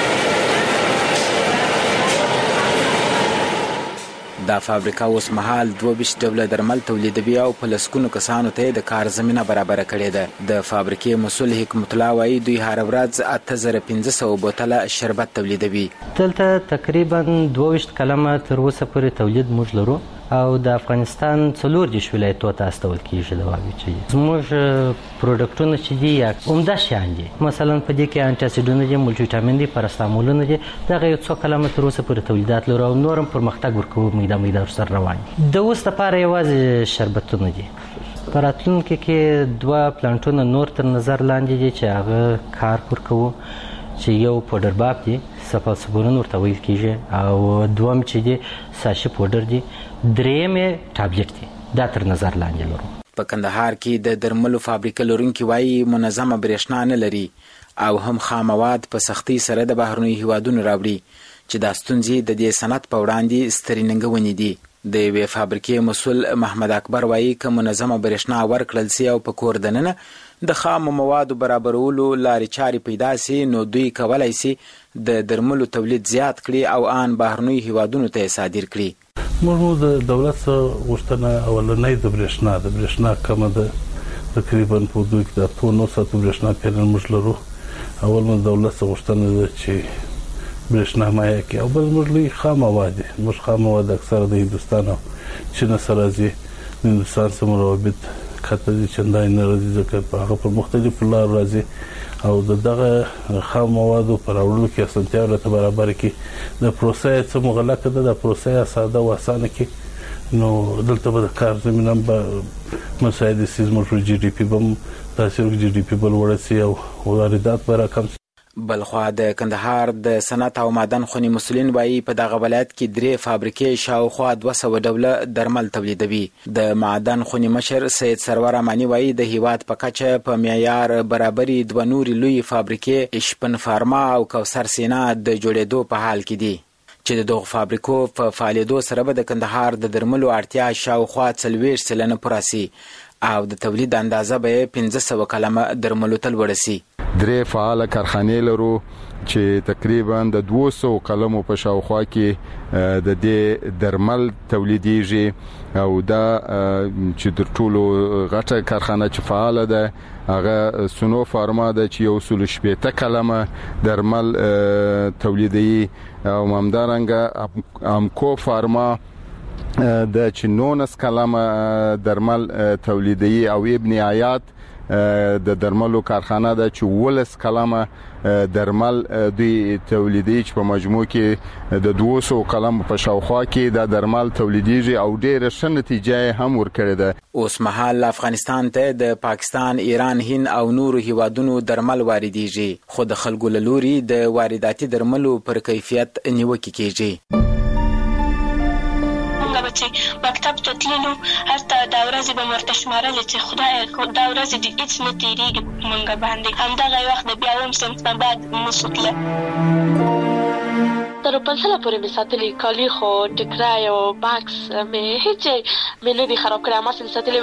دا فابریکه اوس مهال 22 ډوله درمل تولیدوي او په لسګونو کسانو ته د کار زمينه برابر کړې ده. د فابریکې مسؤل حکمت الله وايي دوی هر ورځ 8500 بوتله شربت تولیدوي. دلته تقریبا 22 کلمه تر اوسه پورې تولید موږ لرو او د افغانستان 40 ولایتونو ته استول کیږي د واوی چې زموږ پروډکټونه چې دي یا عمده شان دي، مثلا په دې کې انټي اسیډونه دي، مولټي ویټامین دي، پاراسټامولونه دي، دغه یو څو کلمه تر اوسه پورې تولیدات لرو او نورم پرمختګ ورکوو میده سره روان دي. د اوس لپاره یوازې شربتونه دي. په راتلونکي کې 2 پلانټونه نور تر نظر لاندې دي چې هغه کار ورکوو چې یو پودر باب دي سپالسبورون ورته ویل کیږي او دوم چې دي ساشي پودر دي، دریم ټابلیټ دي. دا تر نظر لاندې لرو. په کندهار کې د درملو فابریکه لرونکي وایي منظمه برېښنا نه لري او هم خام مواد په سختۍ سره د بهرنیو هیوادونو راوړي چې دا ستونزې د دې صنعت په وړاندې سترې ننګونې دي. د یوې فابریکې مسؤل محمد اکبر وایي که منظمه برېښنا ورکړل سي او په کور دننه د خام موادو برابرولو لارې چارې پیدا سي نو دوی کولای سي د درملو تولید زیات کړي او آن بهرنیو هیوادونو ته صادر کړي. موږ د دولت څخه غوښتنه اولنۍ د برېښنا کمه ده، تقریبا په دوی کې د 900 برېښنا پینل موږ لرو. اول موږ دولت څخه غوښتنه ده چې برېښنا مایع کړي او بل موږ لوی خام مواد دي. موږ خام مواد اکثره د هندوستان او چین سره راځي. د هندوستان سره روابط کته دي چندای نه راځي ځکه په هغه په مختلفو لارو راځي او دغه خام موادو پر اورلو کې اسانتیا ورته برابر کړي. د پروسې څخه مغلقه ده، د پروسې ساده او اسانه کړي نو دلته به د کار زمينه به مساعد سي زموږ جی ډي پی بم تاثیر جی ډي پی بل ورسي او واردات به راکم. بلخوا د کندهار د صنعت او معدن خونې مسؤلین وایي په دغه ولایت کې 3 فابریکې شاوخوا 200 ډوله درمل تولیدوي. د معدن خونې مشر سید سرور امانی وایي د هیواد په کچه په معیار برابري 2 نورې لوی فابریکې اشپن فارما او کوثر سینا د جوړېدو په حال کې دي چې دغه فابریکو په فعالیدو سره به د کندهار د درملو اړتیا شاوخوا 40% پوره سي او د تولید اندازه به 1500 کلمه درملو ته لوړ سي. 3 فعال کارخانې لرو چې تقریبا د 200 کلمو په شاوخوا کې د دې درمل تولیديږي او دا چې د ټولو غټه کارخانه چې فعال ده هغه سونو فارما ده چې یو 170 کلمه درمل تولیدي او همدارنګه امکو فارما د چنونس کلمه درمل تولیدي او ابن آیات د درملو کارخانه ده چې 12 کلمه درمل دوی تولیدي چې په مجموع کې د 200 کلمو په شاوخوا کې د درمل تولیديږي او ډېر ښه نتیجه هم ورکړې ده. اوس مهال افغانستان ته د پاکستان، ایران، هند او نورو هیوادونو درمل واردېږي خو د خلکو له لوري د وارداتي درملو پر کیفیت نیوکه کیږي. به چې مکتب ته تللو هلته دا ورځې به ورته شمارلې چې خدای دا ورځې دې هېڅ نه تېرېږي په موږ باندې. همدغه وخت د بیا اووم صنف نه بعد نشو تللی. تر پنځله پورې مې ساتلي کالي، خو ټکری او بکس مې هېڅ مې نه دي خراب کړی، هماسې مې ساتلي.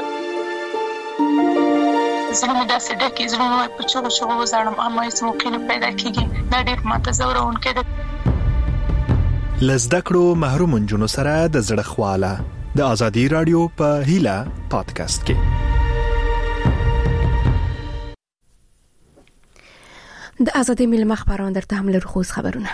زړه مې داسې ډکې، زړه مې په چغو چغو وزاړم، اما هېڅ موقع نه پیدا کېږي. دا ډېر ماته ځوروونکی ده. له زده کړو محروم نجونو سره د زړه خواله د ازادي رادیو په هیله پادکاسټ کې. د ازادي ملي خبرونه درته هم لرو خو خبرونه.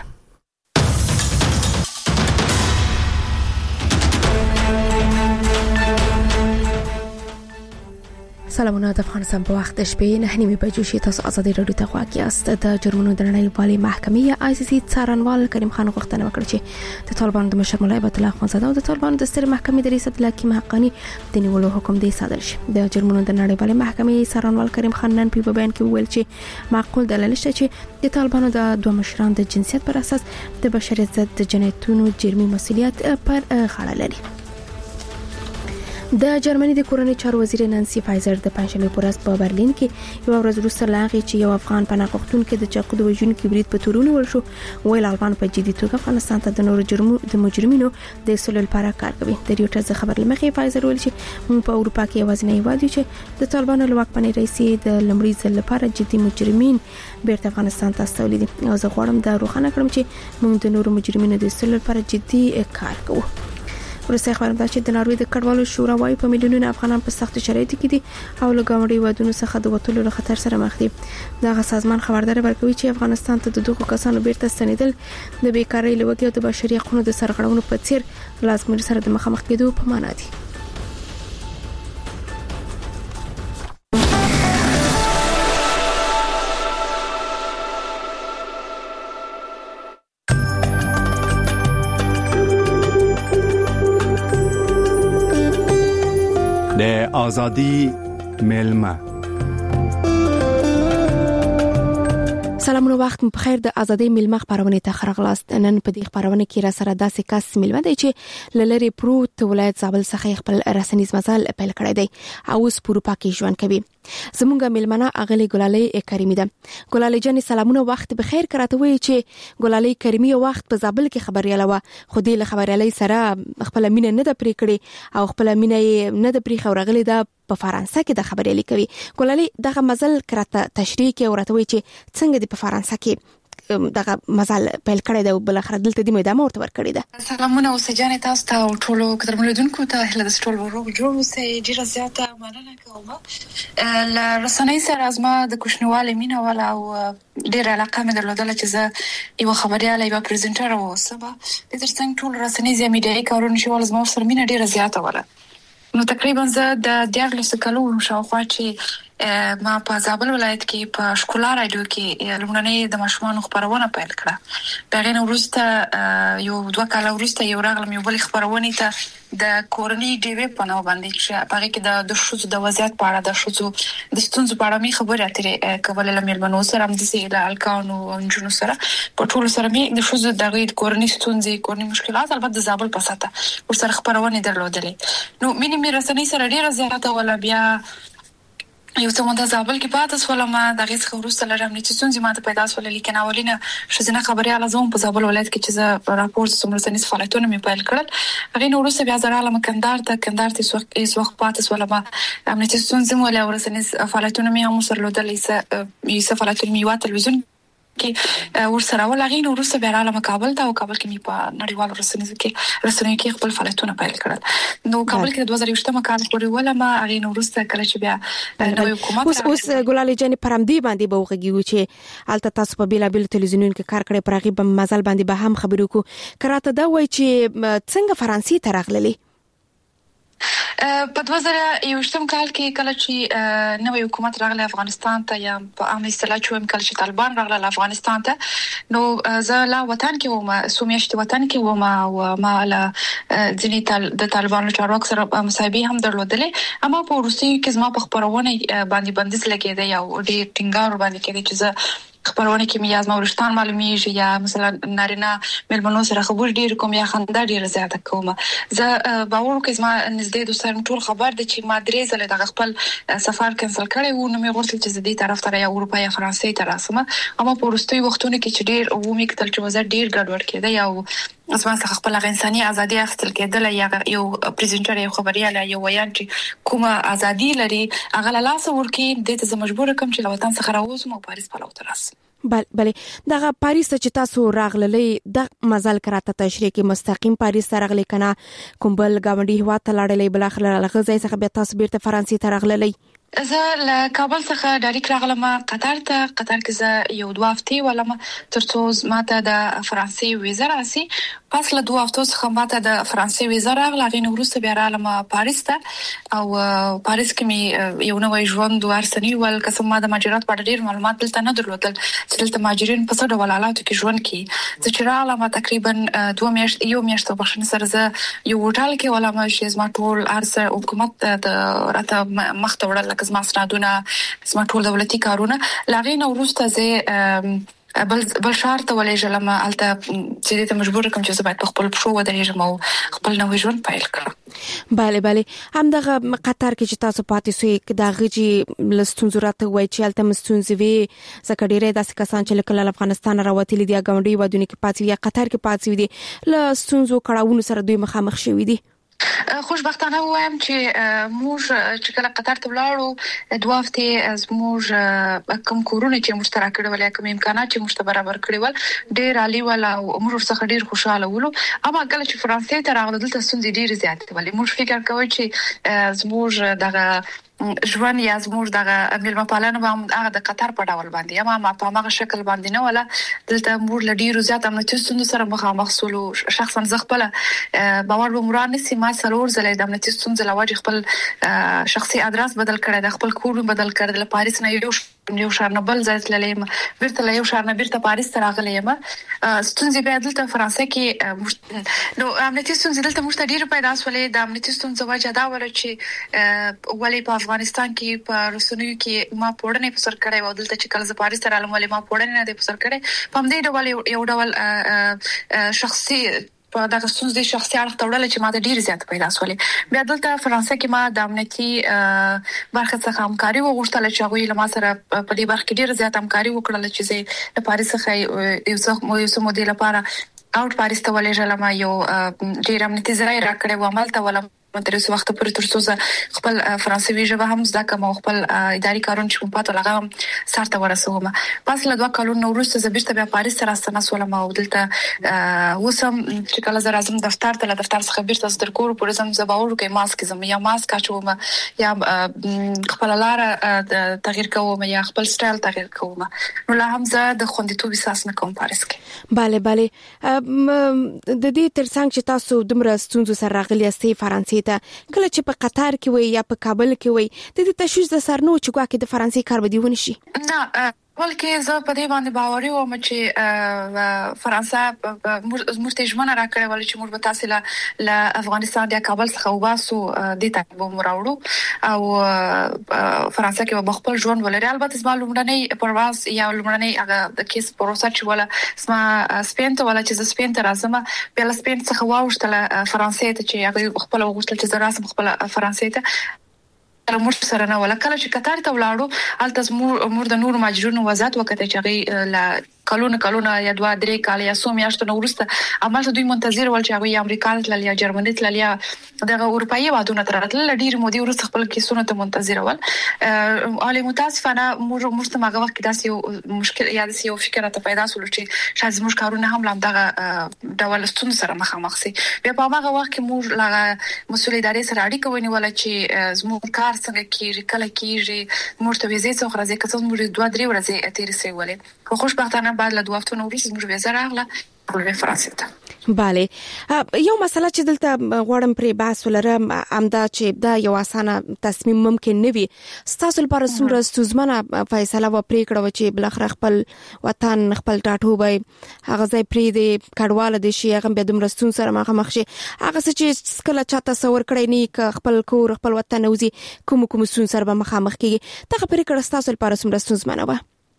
سلامونه د افغانستان په وخت د شپې 9:30 بجو شي. تاسو ازادي رادیو ته غواړئ یاست. د جرمونو د نړیوالې محکمې یا ICC څارنوال کریم خان غوښتنه وکړه چې د طالبانو د مشر مولوی عبدالله اخوندزاده او د طالبانو د سترې محکمې د رئیس عبدالله حکیم حقانی د نیولو حکم دی صادر شي. د جرمونو د نړیوالې محکمې څارنوال کریم خان نن په بیان کې وویل چې معقول دلیل شته چې د طالبانو د دوه مشرانو د جنسیت پر اساس د بشریت ضد د جنایتونو جرمي مسؤلیت پر غاړه لري. د جرمني د کورنۍ چارو وزیر نانسي فایزر د پنځمې په ورځ په برلین کې یو ورځ وروسته لاغي چې یو افغان پناه غوښتونکو د چاقو د وژونکو برید په تورونه ول شو، ویل البان په جدي توګه افغانستان ته د نور د مجرمینو د سولې لپاره کار کوي. د ریوټرز خبر لمخې فایزر ویل چې موږ په اروپا کې یوازینی هیواد یو چې د طالبانو له واکمنۍ رئیسي د لمړي ځل لپاره جدي مجرمین بیرته افغانستان ته استولي دي. او زه غواړم دا روښانه کړم چې موږ د نور مجرمینو د سولې لپاره جدي کار کوو. ورسته خبرم دا چې د ناروې د کډوالو شورا وايي په میلیونونو افغانان په سخت شرایطو کې دي او له ګاونډي ودونو څخه د وټولو له خطر سره مخ دي. دغه سازمان خبرداري ورکوي چې افغانستان ته د دغو کسانو بیرته ستنېدل د بیکارۍ لوګي او د بشري حقوقو د سرغړونو په څیر لازمي سره د مخامخ کېدو په معنا دي. د ازادي ملما. سلامونه وخت په خیر. د ازادي ملما خبرونه ته خرغلاست. نن په دې خبرونه کې را سره داسې کس ملما دی چې لری پروت ولایت زابل څخه خپل رسنیز مزل پیل کړی دی او اوس په اروپا کې ژوند کوي. زمونږ ملمنه اغلی ګلالۍ کریمی ده. ګلالۍ جان سلامونه وخت په خیر. کراته وی چې ګلالۍ کریمی وخت په زابل کې خبرياله و، خو دې له خبريالۍ سره خپل مینه نه د پرې کړې او خپل مینه نه د پرې خورغلی ده په فرانسه کې د خبريالي کوي. ګلالۍ دغه مزل کراته تشریح کې ورته وی چې څنګه د په فرانسه کې دغه مزل پیل کړی دی او بل اخر دلته د مېدامه ورته ور کړی ده. سلامونه او سجانه تاسو ته او ټولو قدرمنونکو ته هله د ټولو ورو جوړ سه ډیره زیاته مننه کوم. ل رسنۍ سره ازما د کوښنواله مینه ولا او ډیره علاقه مې درلودله چې زه یو خبرياله یو پریزنټر اوسم. د ترڅنګ ټول رسنۍ زمیډیای کارونه شول زما سره مینه ډیره زیاته ولا. نو تقریبا زه د 14 کلونو شاوخوا چې ما په زابل ولایت کې په شکولا رادیو کې لومړنۍ د ماشومان خبرونه پیل کړه. بغیر وروسته یو 2 کال وروسته یو راغلم یو بل خبرونه ته د کورنۍ ډیوی په نو باندې چې هغه کې د شوزو د وضعیت په اړه د شوزو د ستونزو په اړه می خبرې اترې کولې لمرمنو سره هم د سیل الکانو او انجونو سره په ټول سره می د شوزو د کورنۍ ستونزې کورنۍ مشکلات البته د زابل په ساته ورسره خبرونه درلودلې. نو مینه رسنۍ سره ډیره زیاته ولا بیا یو څه مونږ د زابل کې پاتې سولم دغه څخه وروسته لرم چې څنګه ماته پیدا سول لیکن اولینه شزنه خبري علازم په زابل ولایت کې چې راپور سمرسنیس فعالیتونه می پیل کړل. هغه نو وروسته بیا زراله مکندار ته هیڅ وخت پاتې سولم امنیتي څنګه ولا ورسنیس فعالیتونه می هم سره لودل یې فعالیتونه می وا تلویزیون کې ورسره ولغې نو وروسته بیا رااله کابل ته او کابل کې می په نړیوال رسنیو کې خپل فعالیتونه پیل کړل. نو کابل کې 2020 کال پورې ولما هغه نو وروسته کله چې بیا نوې حکومت اوس ګلالۍ جان پرمدی باندې به وغږیږي چې الته تاسو په بیلابل تلویزیونونو کې کار کړی پرغي په مزل باندې به هم خبرو کو کراته دا وای چې څنګه فرانسې ته راغلي. په 2021 کال کې کله چې نوې حکومت راغله افغانستان ته یا په عامه اصطلاح چې کله چې طالبان راغله افغانستان ته نو زه لا وطن کې وم سومیشت وطن کې وم او ما له ځینې د طالبانو چارواکو سره مصاحبه هم درلودلې اما په روسي کې زما په خبرونه باندې بندیز لګیدې او ډېر ټینګار باندې کېږي چې زه خبرونه کې مې از مورستان معلومیږي یا مثلا نارینه ملمنو سره خبر ډیر کوم یا خندا ډیر زیاته کوم زه باور کوم ما نږدې دوستان ټول خبر د چې ما درې ځله د خپل سفر کینسل کړی و نو مې غوښتل چې د دې طرف ته یا اروپا یا فرانسې ته راسم اما په وروستي وختونو کې چې ډیر و مې کتل چې وزه ډیر ګډوډ کېده یا اسما څخه خپل انساني ازادي اخیستل کېدل یا یو پریزنټر یو خبريال یو ویان چې کومه ازادي لري هغه لاس ورکی د ته مجبور کوم چې وطن څخه راوځم او پاریس په لور راسم بله دغه پاریس چې تاسو راغللې د مزل کراته تشریح کې مستقیم پاریس ته راغلي کنه کوم بل گاونډي هوا ته لاړلې بل اخر لغزه څخه به تاسو بیرته فرانسې ته راغللې زه له کابل څخه ډایرکټ راغلم قطر کې زه یو 2 هفته ولم ترڅو ماته د فرانسې ویزا راسي پس له 2 هفتو څخه ماته د فرانسې ویزا راغله غوښنه وروسته بیا رالم پاریس ته او پاریس کې می یو نوې ژوند ورسنی ول قسم ما د مهاجرت په ډیر معلومات دلته نه درلودل چې دلته مهاجرین په څه ډول حالاتو کې ژوند کوي چې راغلم تقریبا 2 میاشتې بخښنه سره زه یو هوټل کې ولم چې زما ټول ارزه حکومت د راته مخ ته وړل زما سندونه زما ټول دولتي کارونه لاغې نو وروسته زه بل شهر ته ولېږم الته چې ته مجبور کوم چې زه باید خپل پښو ودرېږم او خپل نوې ژوند پیل کړم بله همدغه قطر کې چې تاسو پاتې سوی د غږی لستون زراته وای چې الته مستونزوي زکه ډیره داسې کسان چې کله افغانستان راوتلي دي غونډي ودونه کې پاتې یا قطر کې پاتې دي لستونزو کړهونو سره دوی مخامخ شوي دي خوشبختانه وایم چې موږ چې کله قطر ته ولاړو 2 هفته از موږ کوم کورونه چې مشترک کړو ولې کوم امکانات چې موږ ته برابر کړی ول ډېر عالی ولا موږ څخه ډېر خوشاله ولو اما کله چې فرانسې ته راغلو دلته ستونزې ډېر زیاتې ولې موږ فکر کوو چې زموږ دغه ژوند یا زموږ دغه ملما پالنه به هغه د قطر په ډول باندې اما ما په هغه شکل باندې نه ولا دلته موږ لډیرو زیات امنیتي ستونزو سره مخامخ سولو شخصا زغبل باور به مرانه سیمه سلور زلې د امنیتي ستونزو لواجه خپل شخصي ادرس بدل کړی د خپل کور بدل کړی د پاریس نه یو شهر نه بل ځای تللم بیرته یو شهر نه بیرته پاریس ته راغلم ستونزې به دلته فرانسې کې نو امنیتي ستونزې دلته موږ ته ډیره پیدا شولې د امنیتي ستونزو وجه دا ول چې ولې په افغانستان کې په رسنیو کې ما پوړنې په سر کړې و دلته چې کله ز پاریس ته رالم ولې ما پوړنې نه په سر کړې په دې ډول یو ډول شخصي په دغه ستونزې شخصي اړخ ته وړل چې ماته ډیر زیات پیدا شولې بیا دلته فرانسې کې ما د امنیتي برخه څخه همکاري وغوښتل چې هغه له ما سره په دې برخه کې ډیر زیات همکاري وکړل چې زه د پاریس څخه یو څه مودې لپاره اوټ پاریس ته ولېږم یو ډیر امنیتي ځای راکړې و عمل ته ولم تر څو وخت پورې ترڅو خپل فرانسوي ژبه هم زده کوم خپل اداري کارونه چې په پاتو لغم سارته ورسوم پس له 2 کلونو وروسته زه بیرته بیا پاریس ته راستنه سولم او دلته وسم چې کله زه راځم دفتر ته دفتر څخه بیرته ستر کور پورې زم زباور کوي ماسک زم یا ماسک اچوم یا خپل لار تغییر کوم یا خپل سټایل تغییر کوم نو لا هم زه د خوندیتوب احساس نه کوم پاریس کې بله د دې ترڅنګ چې تاسو دمر ستونزو سره راغلي استي فرانسې کله چې په قطر کې وي یا په کابل کې وي د دې تشویش د سرنو چې ګواکې د فرانسې کار بدی ونشي نه ولکه زه په دې باندې باوري وم چې فرانسه مرته ژمنه راکړې ول چې موږ به تاسو له افغانستان د کابل څخه وباسو د ته به مراوړو او فرانسه کې به خپل ژوند ولري البته زما لومړنۍ پرواز یا لومړنۍ هغه د کیس پروسه چې ولا زما سپین ته ولا چې سپین ته راځم بیا له سپین څخه واوښتل فرانسې ته چې هغه خپل وغوښتل چې زه راسم خپل فرانسې ته موږ سره نه ولا کله چې قطر ته ولاړو الته موږ د نور ماجرونو وضاحت وکړه چې هغه لا کلونه یا 2-3 کال یا سو میاشتو ورسته عمل دوی منتظر ول چې هغه امریکا تل یا جرمني تل یا دغه اروپאי وادونه تراتل ډیر مودي ورسته خپل کیسونه ته منتظر ول علي متاسفانه موږ ته هغه وخت داسې یو مشکل یا داسې یو فکر ته پیدا شول چې شاید موږ کارونه هم لام دغه ډول ستون سره مخامخ سي بیا په هغه وخت کې موږ لا مسول ادارې سره اړیکه ونیول چې زموږ کار څنګه کیږي کله کیږي موږ ته ویزې څو ورځې کڅو موږ 2-3 ورځې تیر سي ولې خو خوشبختانه بعد له 2 هفتو وروسته موږ ویزه راغله په فرانسې ته بله یو مسله چې دلته غواړم پرې بحث ولرم امدا چې دا یو اسانه تصمیم ممکن نه وي ستاسو لپاره څومره ستونزمنه فیصله و پریکړه و چې بلخره خپل وطن خپل ټاټوبه هغه ځای پرې د کډواله د شي هغه به د مرستون سره مخامخ شي هغه چې کله چا تصور کړی نه خپل کور خپل وطن وزي کوم ستون سره مخامخ کیږي دا پریکړه ستاسو لپاره څومره ستونزمنه و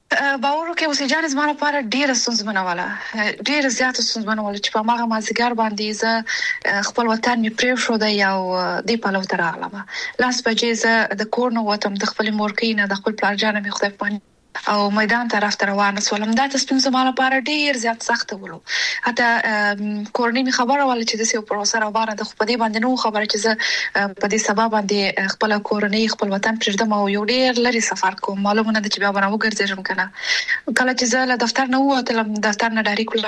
باور کې اوسې جان زما لپاره ډیره ستونزمنه وله، ډیره زیاته ستونزمنه وله چې په هغه مازیګر باندې زه خپل وطن می پرېښ شو د یو د پلو تر اغلم لاس بجې زه د کور نو وتم د خپل مورکې نه د خپل پلار جان می خدای پانی او میدان طرف ته روانه سولم. دا تصمیم زما لپاره ډیر زیات سخت ولو. حتی کورنۍ می خبره ول چې د سیو پروسه روانه د خپل باندې نو خبره چې زه په دې سبب باندې خپل کورنۍ خپل وطن پرېږدم او یو ډیر لري سفر کوم. معلومه ده چې بیا به وګرځم کنه. کله چې زه له دفتر نه ووتلم، دفتر نه ډایرکټ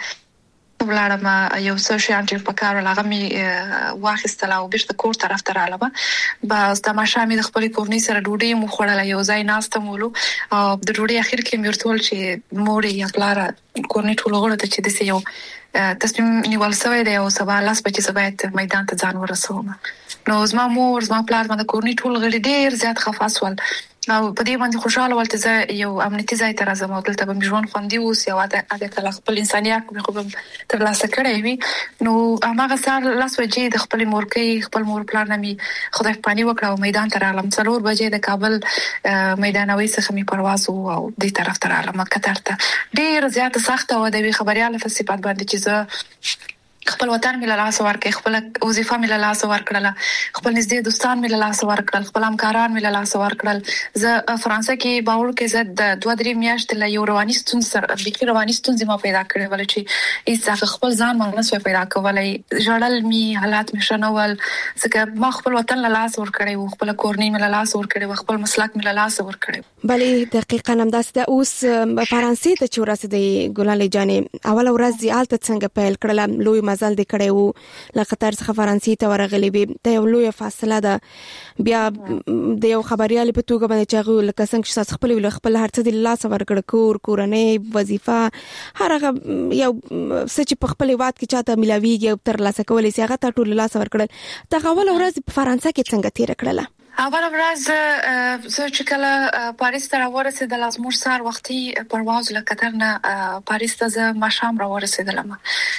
ولاړم یو څه شیان چې په کار لغه می واخیستل او بیرته کور طرف ته رالم. بس د ماشامي د خپل کورنۍ سره ډوډۍ مو خوړله، یو ځای ناستم ولو او د ډوډۍ اخر کې مرتول چې مور یا پلار کورنۍ ټول غوړه ته چې د یو تصمیم نیول شوی دی او سبا لاس بچي سبا ته میدان ته ځان ورسوم. نو زما مور زما پلار باندې کورنۍ ټول غړي ډیر زیات خفاس ول او په دې باندې خوشاله ولته زه یو امنیتي ځای ته راځم او دلته به ژوند خوندي اوس یو د کله خپل انسانيت خو تر لاسه کړی وي. نو هغه سار لاس وجې د خپل مورکې خپل مور پلان مې خدای پانی وکړه او میدان ته رالم. 4 بجې د کابل میدانوي څخه می پرواز او د طرف ته رالم قطر ته. ډیر زیات سخت او د خبرياله په صفات باندې چې زه خپل وطن مې له لاس ورکړ، خپل وظیفه مې له لاس ورکړل، خپل نږدې دوستان مې له لاس ورکړل، خپل همکاران مې له لاس ورکړل. زه فرانسه کې باور کې زه د 2-3 میاشتې له یو رواني ستونزې سره بګی رواني ستونزې ما پیدا کړې ول چې هیڅ خپل ځان ما نه سوې پیدا کولای. ژړل می حالات مې شنول ځکه ما خپل وطن له لاس ورکړی او خپل کورنۍ مې له لاس ورکړی او خپل مسلک مې له لاس ورکړی. بلې دقیقاً هم داسته اوس فرانسې ته چې ورسېدې ګلالۍ جانې اول ورځ زیالته څنګه پیل کړل؟ لوی مزل د کړي وو له قطر څخه فرانسې ته ورغلي به ته یو لوی فاصله ده. بیا د یو خبريال په توګه باندې چې لکه څنګه چې خپل ول خپل هرڅه د لاس ورکړ کورنۍ وظیفه هر هغه یو څه چې په خپل وخت کې چاته ملاويږي او تر لاسه کولای سي هغه ټول لاس ورکړل. ته اول ورځ په فرانسه کې څنګه تیر کړله؟ اول ورځ زه چې کله پاریس ته ورسېدم لازم سار وختي پرواز له قطر نه پاریس ته زه مشام را ورسېدم.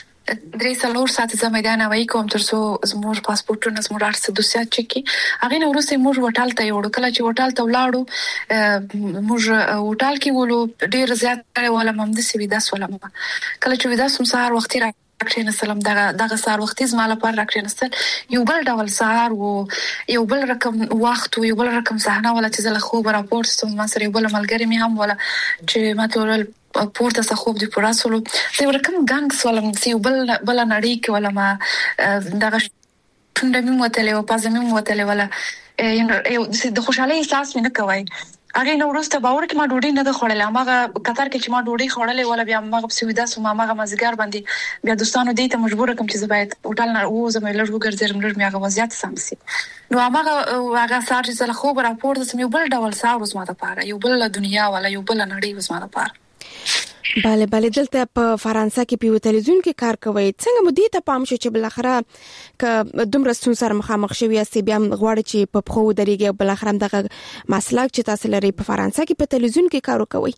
3 ساعت زه میدان وای کوم تر څو زموږ پاسپورتونه زموږ ارڅ دوسیات چکی هغه نو ورسې موږ وټال ته یو کله چې وټال ته ولاړو موږ وټال کې ولو ډیر زیات ولا ممد سي ودا سولم کله چې ودا سم سهار وخت را کړین سلام دغه سهار وختي زما لپاره راکړینستل یو بل ډول سهار او یو بل رقم وخت او یو بل رقم صحنه ولا چې زله خو راپورټ ستوم ما سره یو بل ملګری می هم ولا چې ما تورل پورته څخه خوب دی پراسولو ته ورکم ګانګ سوالم سی بل نړۍ کې ولا ما دغه څنګه مې وتلې او پازه مې وتلې ولا یو د خوشحالي احساس مې نه کوي. هغه نو ورسته باور کې ما ډوډۍ نه خوړلې هغه قطر کې چې ما ډوډۍ خوړلې ولا بیا ما په سویدا سم ما مازیګر باندې بیا دوستانو دې ته مجبور کوم چې زبایت هوټل نه وځم لږ وګرځم لږ مې هغه وضعیت سمسي. نو هغه سار چې زله خو راپورټ سم یو بل ډول سار وسمه ده پاره یو بل دنیا ولا یو بل نړۍ وسمه ده پاره. بله دلته په فرانسه کې په تلویزیون کې کار کوي څنګه مو دې ته پام شو چې بل اخره ک دومره ستون سره مخامخ شوی یاستئ بیا غواړي چې په خو درېږي بل اخره دغه مسلک چې تاسو لري په فرانسه کې په تلویزیون کې کار کوي؟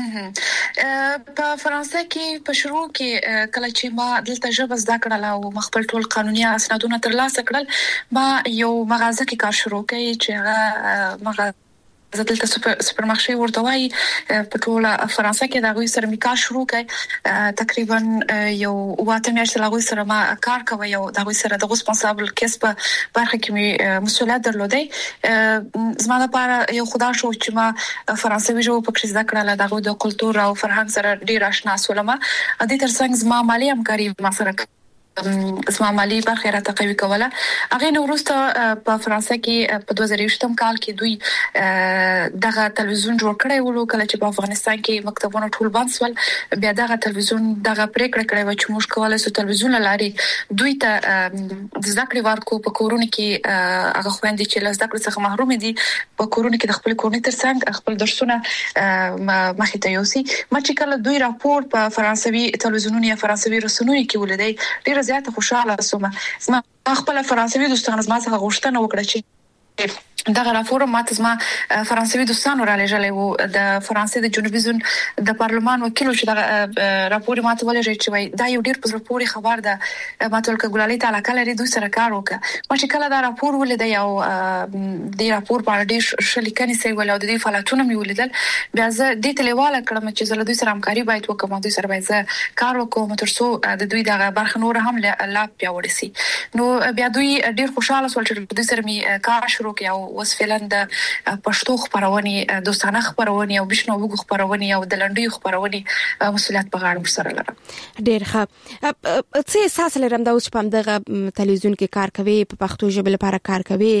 په فرانسه کې په شروع کې کله چې ما دلته ژبه زده کړل او مخبل ټول قانوني اسنادونه ترلاسه کړل ما یو مغازه کې کار شروع کړ چې هغه زه دلته سوپر مارکیټ ورته وای په ټول فرانسه کې دا غوي سره می کار شروع کړ تقریبا یو واته میاشتې لا غوي سره ما کار کوي او دا غوي سره د ریسپانسابل کسب برخه کې می مسؤلیت درلودې. زما لپاره یو خدا شو چې ما فرانسوي ژبه په کښ زده کړل دا غوي د کلتور او فرهنګ سره ډیر آشنا سولم. د دې ترڅنګ زما مالی همکاري ما سره زما مالی برخه را تقوی کوله. هغه نو وروسته په فرانسه کې په 2020 کال کې دوی دغه تلویزیون جوړ کړی ولو کله چې په افغانستان کې مکتبونه ټول بند شول بیا دغه تلویزیون دغه پریکړه کړې و چې موږ کولای شو تلویزیون لاري دوی ته د ذکر ورکو په کورونه کې هغه خويندې چې له ذکر څخه محروم دي په کورونه کې د خپل کورنۍ ترڅنګ خپل درسونه مخې ته یوسي. ما چې کله دوی راپور په فرانسوي تلویزیونونو یا فرانسوي رسنیو کې ولیدای ډیر زیات خوشاله سوم. زما خپل فرانسوي دوستان زما څخه غوښتنه وکړه چې دغه راپور ماته زما فرانسوي دوستانو را لېږلی وو د فرانسې د جنوبي زون د پارلمان وکیل چې دغه راپور ماته ولېږي چې وای دا یو ډیر په راپور خبر ده ماته ولکه ګلالي تعالی کله لري دوی سره کار وکړه ما چې کله دا راپور ولید یو د راپور په اړه ډیر شلیکني سي ول او د دې فعالیتونو مې ولیدل بیا زه د تلیواله کړم چې زه له دوی سره همکاري باید وکړم دوی سره باید کار وکړم تر څو د دوی دغه برخه نور هم لا پیاوړی سي نو بیا دوی ډیر خوشاله سول چې دوی سره مې کار شروع کړ او وس فعلا د پښتو خبرونه دوستانه خبرونه او بشنو وګ خبرونه او د لنډي خبرونه مسولیت په غاړه سره لرم ډیر ښه څه احساس لرم دا اوس په دغه تلویزیون کې کار کوي په پښتو ژبه لپاره کار کوي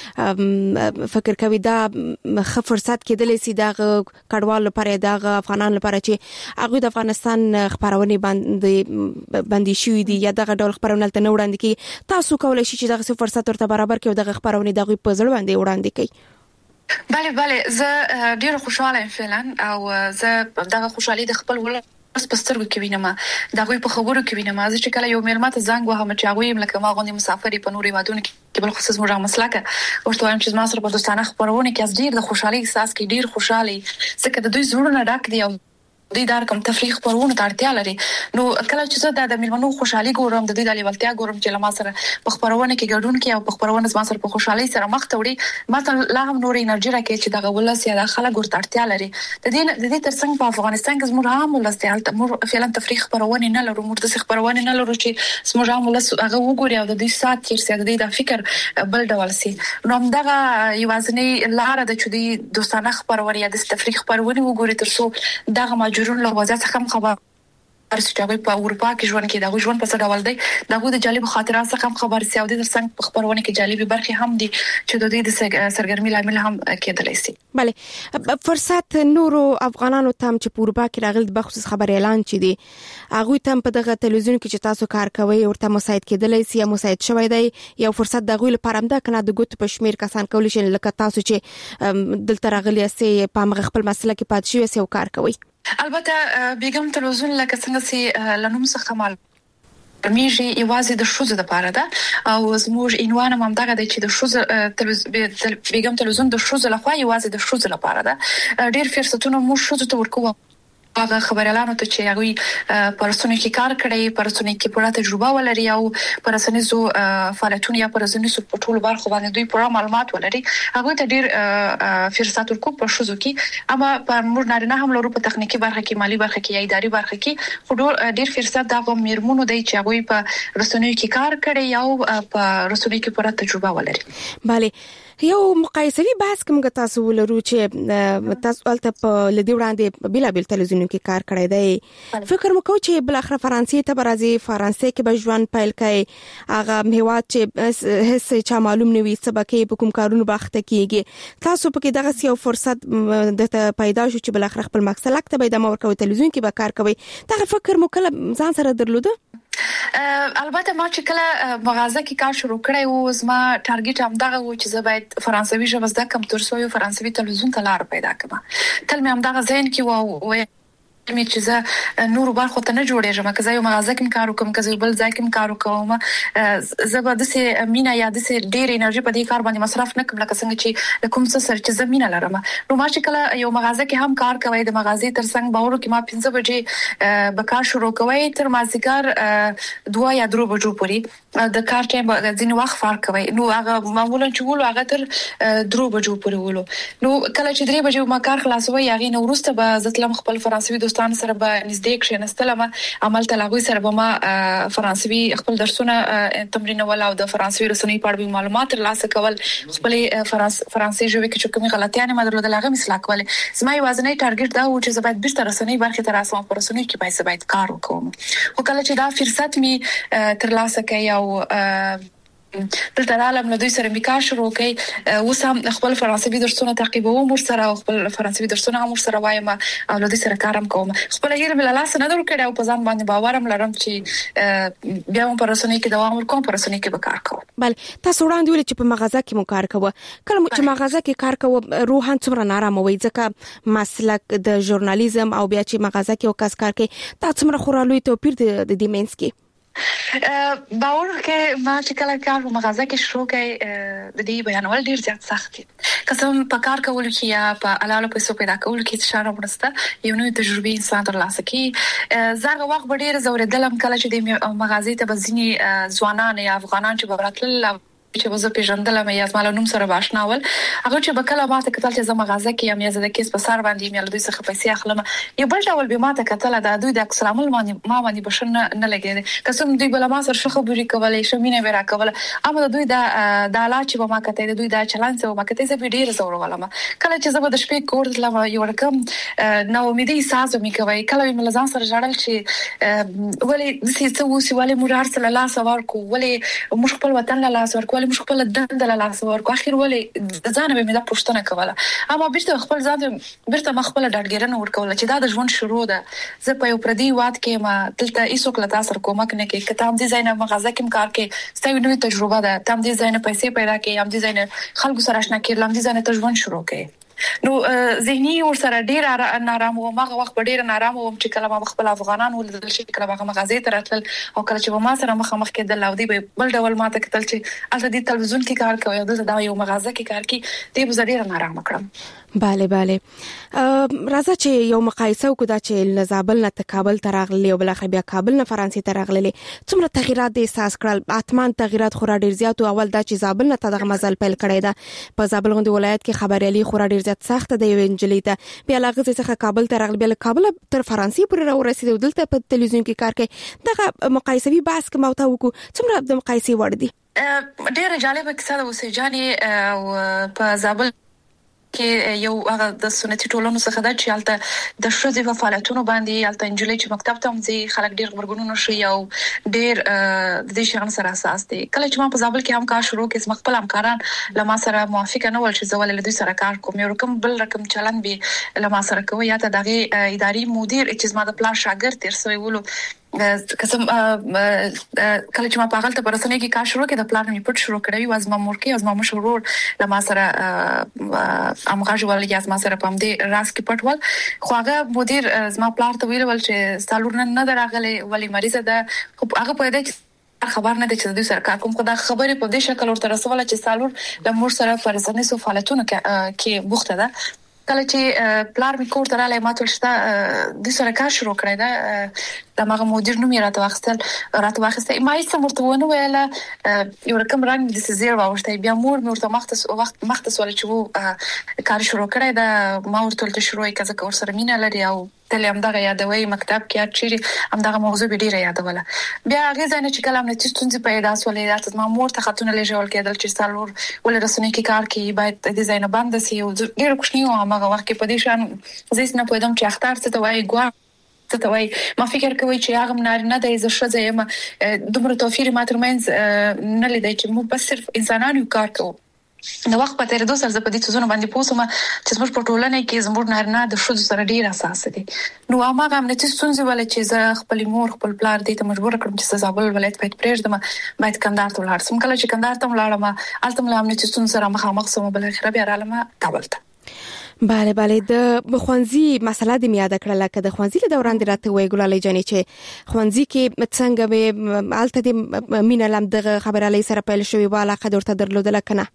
فکر کوي دا ښه فرصت کېدلی سي دا کډوال لپاره دا افغانان لپاره چې هغه د افغانستان خبرونه باندې شوې دي یا دغه ډول خبرونه تل نه وړاندې کی تاسو کولای شئ چې دغه فرصت ورته برابر کړئ دغه خبرونه دغه په ځړ باندې وړاندې بله زه ډیر خوشاله یم فعلا او زه دغه خوشحالي د خپل ولر سپسترګو کې وینم دا غوي په خبرو کې وینم چې کله یو میلمه ته زنګ وهم چې هغه یې ملکه ما غوندي مسافر په نوري مادون کې بل خصوص موږ مسلکه ورته وایم چې ما سره په دوستانه خبرونه کې ډیر د خوشحالي احساس کې ډیر خوشحالي ځکه د دوی زړونه ډک دي او دوی دار کوم تفریح پرونه ته اړتیا لري نو کله چې زه د میلمنو خوشحالي ګورم د دوی د لیوالتیا ګورم چې لما سره په خبرونه کې ګډون کې او په خبرونه ما سره په خوشحالي سره مخ ته وړي ماته لا هم نور انرژي راکې چې دغه ولس یا د خلک ورته اړتیا لري د دې ترڅنګ په افغانستان کې زموږ عام ولس دی موږ فعلا تفریح خبرونه نه لرو موږ د خبرونه نه لرو چې زموږ عام ولس هغه وګوري او د دې سات تیر سي د دې د فکر بل ډول سي نو دغه یوازنی لار د چودي دوستانه خبرونه یا د تفریح خبرونه وګوري ترڅو دغه ماجرون له وضعیت څخه خبر چې په اروپا کې ژوند کې دا ژوند په څه ډول دی دا د جالب خاطرات څخه خبر سي او د څنګه په خبرونه کې جالب برخه هم دي چې د دې د سرګرمي لامل هم کېدلی سي بله فرصت نورو افغانانو تام چې په اروپا کې راغلي د بخصوص خبر اعلان چي دي هغه تم په دغه تلویزیون کې چې تاسو کار کوي ورته مساعد کېدلی سي یا مساعد شوی دی یو فرصت د غوي لپاره هم دا کنه د ګوت په شمیر کسان کولی شي لکه تاسو چې دلته راغلي سي په مغ خپل مسله کې پات شي او کار کوي البته بیګم تلویزیون لکه څنګه چې لنوم څخه مال میږي یوازې د شوزه لپاره ده او زموږ عنوان هم دغه دی چې د شوزه بیګم تلویزیون د شوزه لخوا یوازې د شوزه لپاره ده ډیر فرصتونه مو شوزه ته ورکوه هغه خبريالانو ته چې هغه پرسونی کې کار کړی پرسونی کې پوره تجربه ولري او پرسنیزو فعالیتونه یا پرسنیزو په ټولو برخو باندې دوی پوره معلومات ولري هغه ته ډیر فرصت ورکو په شوزو کې اما په موږ نارینه هم لرو په تخنیکی برخه کې مالی برخه کې یا اداري برخه کې خو ډیر فرصت دغه میرمنو دی چې هغه په رسنیو کې کار کړی او په رسنیو کې پوره تجربه ولري bale یو مقایسوي بحث کوم تاسو ولرو چې تاسو الته په لدی وړاندې بلابل تلویزیون کې کار کړی دی فکر مکو چې بل اخر فرانسې ته برازي فرانسې کې به ژوند پیل کړي هغه هیواد چې هیڅ چا معلوم نه وي سبکه په کوم کارونو باخته کیږي تاسو په کې دغه یو فرصت د پیدا شو چې بل اخر خپل مقصد لکه به د مورکو تلویزیون کې به کار کوي دا فکر مو کله ځان سره درلوده البته ما چې کله مغازه کې کار شروع کړی و زما ټارګټ هم دغه و چې زه باید فرانسوي ژبه زده کوم تر څو یو فرانسوي تلویزیون ته لار پیدا کړم تل مې هم دغه ذهن کې و می چې زه نور برخو ته نه جوړېږم که زه یو مغازه کې کار وکم که زه بل ځای کې کار وکم زه به د سه مینا یا د سه ډېر انرژي په دې کار باندې مصرف نه کوم لکه څنګه چې کوم څه سر چې زه مینا لرم نو ما چې کله یو مغازه کې هم کار کوي د مغازې ترڅنګ باور کې ما 15 بجې به کار شروع کوي تر مازیګر 2 یا 3 بجو پورې د کار ټایم ځینې وخت فرق کوي نو هغه معمولا چې ولو هغه تر 3 بجو پورې ولو نو کله چې 3 بجې ما کار خلاصوي هغه نو ورسته به زتلم خپل فرانسوي دوستان سره به نږدې کښینستلم عمل تلاغوي سره به ما فرانسوي خپل درسونه تمرین ول او د فرانسوي رسنۍ په اړه معلومات ترلاسه کول خپل فرانسوي ژبه کې کومې غلطیانې ما درلودل هغه مثلا کول زما یوازنی ټارګټ دا و چې زه باید بیرته رسنۍ برخه تر اسمه پر رسنۍ کې باید کار وکړم خو کله چې دا فرصت می ترلاسه کړی او دلته عالم له دوی سره میکا شروع کړي اوس هم خپل فرانسوي درسونه تعقیبوم سره خپل فرانسوي درسونه هم سره وایم او له دوی سره کارم کوم خپل غیر بل لاس نه درو کړي او په ځان باندې باورم لرم چې بیا هم پر رسنۍ کې دوام ورکوم پر رسنۍ کې به کار کوم بل تاسو وړاندې ویل چې په مغازه کې مو کار کوو کله چې مغازه کې کار کوو روحان څومره نارامه وي ځکه مسلک د ژورنالیزم او بیا چې مغازه کې وکاس کار کوي تاسو څومره خورالوي توپیر د دیمنس کې باور کې ما چې کله کار په مغازه کې شروع کړ د دې بیانول ډیر زیات سخت دي قسم په کار کول کې یا په حلال پیسو پیدا کول کې اشاره ورسته یو نوې تجربه انسان ترلاسه کړي زغه وخت ډیر زوردلم کله چې د مغازې ته بزنی ځوانان یا افغانان چې براتل چې وزه پیژندل مې یا زمال نوم سره باشناول هغه چې بکله ماته کتل چې زما غازه کې یم یا زده کیس په سر باندې مې له دوی څخه پیسې اخلم یو بل ډول به ماته کتل د دوی د اکسلام ما باندې بشن نه لګیږي قسم دوی بل ما سره شخه بری کولای شمینه ورا کوله اما دوی د لا چې ما کته دوی د چلان څو ما کته زه ډیر زور ولم کله چې زه د شپې کور د لمه یو رقم نو امیدي ساز مې کوي کله مې لزان سره جړل چې ولی د سې وسی ولی مور سره الله سوار کو ولی مش خپل وطن له لاس ورکول مش خپل دند له لاس ورکو اخر ولی ځان به مې دا پښتنه کوله اما بیرته خپل ځان بیرته مخبل ډاډګرنه ورکول چې دا د ژوند شروع ده زه په یو پردي واد کې ما دلته ایسو کله تاسو کومک نه کې کتاب ډیزاین مغازه کې کار کې ستاسو نوې تجربه ده تام ډیزاین پیسې پیدا کې ام ډیزاین خلکو سره آشنا کې لام ډیزاین ته ژوند شروع کې نو ذهني ور سره ډیر نارام و ما وخت ډیر نارام و چې کله ما خپل افغانان ولدل شي کله ما مغازې ته راتل او کله چې ما سره مخ کې د لاودي بل ډول ما ته کتل چې الته د تلویزیون کې کار کوي د دا یو مغازه کې کار کوي دې بزړه نارام کړم bale راځه چې یو مقایسه وکړو چې لزابل نه تکابل ترغلي او بل اخر بیا کابل نه فرانسې ترغلي څومره تغیرات د احساس کړل اتمان تغیرات خورا ډیر زیات او اول دا چې زابل نه تدغه مزل پیل کړی دا په زابل غوندي ولایت کې خبريالي خورا ډیر زیات سخت دی انجلۍ ته بیا لغه څخه کابل ترغلي بیا کابل تر فرانسې پورې راورسېد دلته په تلویزیون کې کار کوي دغه مقایسوي بحث کوم او تاسو څومره د مقایسې وړ دي ډیر جالب کیسه ده وسېجاني او په زابل کې یو هغه د سنتي ټولنو څخه د چالتہ د شوزي په فعالیتونو باندې الته انجلۍ چې مکتب ته مځي خلک ډیر ورګونو شي او ډیر د دې شان سره اساس دي کله چې ما په زابل کې هم کار شروع کړم خپل همکاران لما سره موافق نه ول چې زول له دوی سره کار کوم یو رقم بل رقم چلن به لما سره کوي یا ته دغه اداري مدیر چې ما د پلان شاګرد تر سوی ولو قسم کله چې ما په غلطه پرسنه کې کار شروع کړ د پلان می پټ شروع کړی واز ما مورکي از ما مشرور لما سره امغاج ول یا از ما سره پم دي راس کې پټول خو هغه مدیر از ما پلان ته ویل چې سالور نه دراغله ولی مریض ده هغه په دې خبر نه دي چې دوی سره کار کوم خو دا خبرې په دې شکل ورته رسوله چې سالور د مور سره فرزانه سو فعالیتونه کې بوخته ده کله چې پلار می کور تراله ماته شته د سره کار شروع کړی دا د ماغه مدیر نوم یې راته واخسته ما هیڅ مرته ونه ویله یو رقم رنګ د سزیر واوښته بیا مور مرته مختص ول چې وو کار شروع کړی دا ما ورته شروع یې کزه کور سره مینه لري او تل هم دغه یادوي مکتب کې چیرې هم دغه موضوع ډیره یادوله بیا هغه ځنه چې کلام نه تستونځي پیدا سولې راته ما مور ته خاتون لېجول کېدل چې سالور ول رسنۍ کې کار کوي باید ډیزاین باندې سي او ډیر کوښنی و هغه وخت کې په دې شان زه نه پوهیدم چې اختر څه ته وایي ګوا څه ته وایي ما فکر کوي چې هغه نارینه د عزت شزه یم دومره توفیر ما ترمنځ نه لیدای چې مو بس صرف انسانانو کار کوو د وخت په تیر 2 سال په دې څونه باندې پوسوم چې زموږ په ټولنه کې زموږ نارینه د شذ سره ډیر اساس دي نو هغه هم نتیجه څنګه ول چې زه خپل مور خپل پلار دې ته مجبور کړم چې زابل ولایت په پرېږدم باید کندهار ته ولاړ سم کله چې کندهار ته ولاړم الته مله هم نتیجه څنګه سره مخامخ سم بل خراب یارالم کابل ته bale د خوانزي مسله د میاده کړل کده د خوانزي له دوران درته وی ګلالي جانې چې خوانزي کې څنګه به الته د مینلم د خبرالي سره پیل شوی والا قدر ته درلودل کنه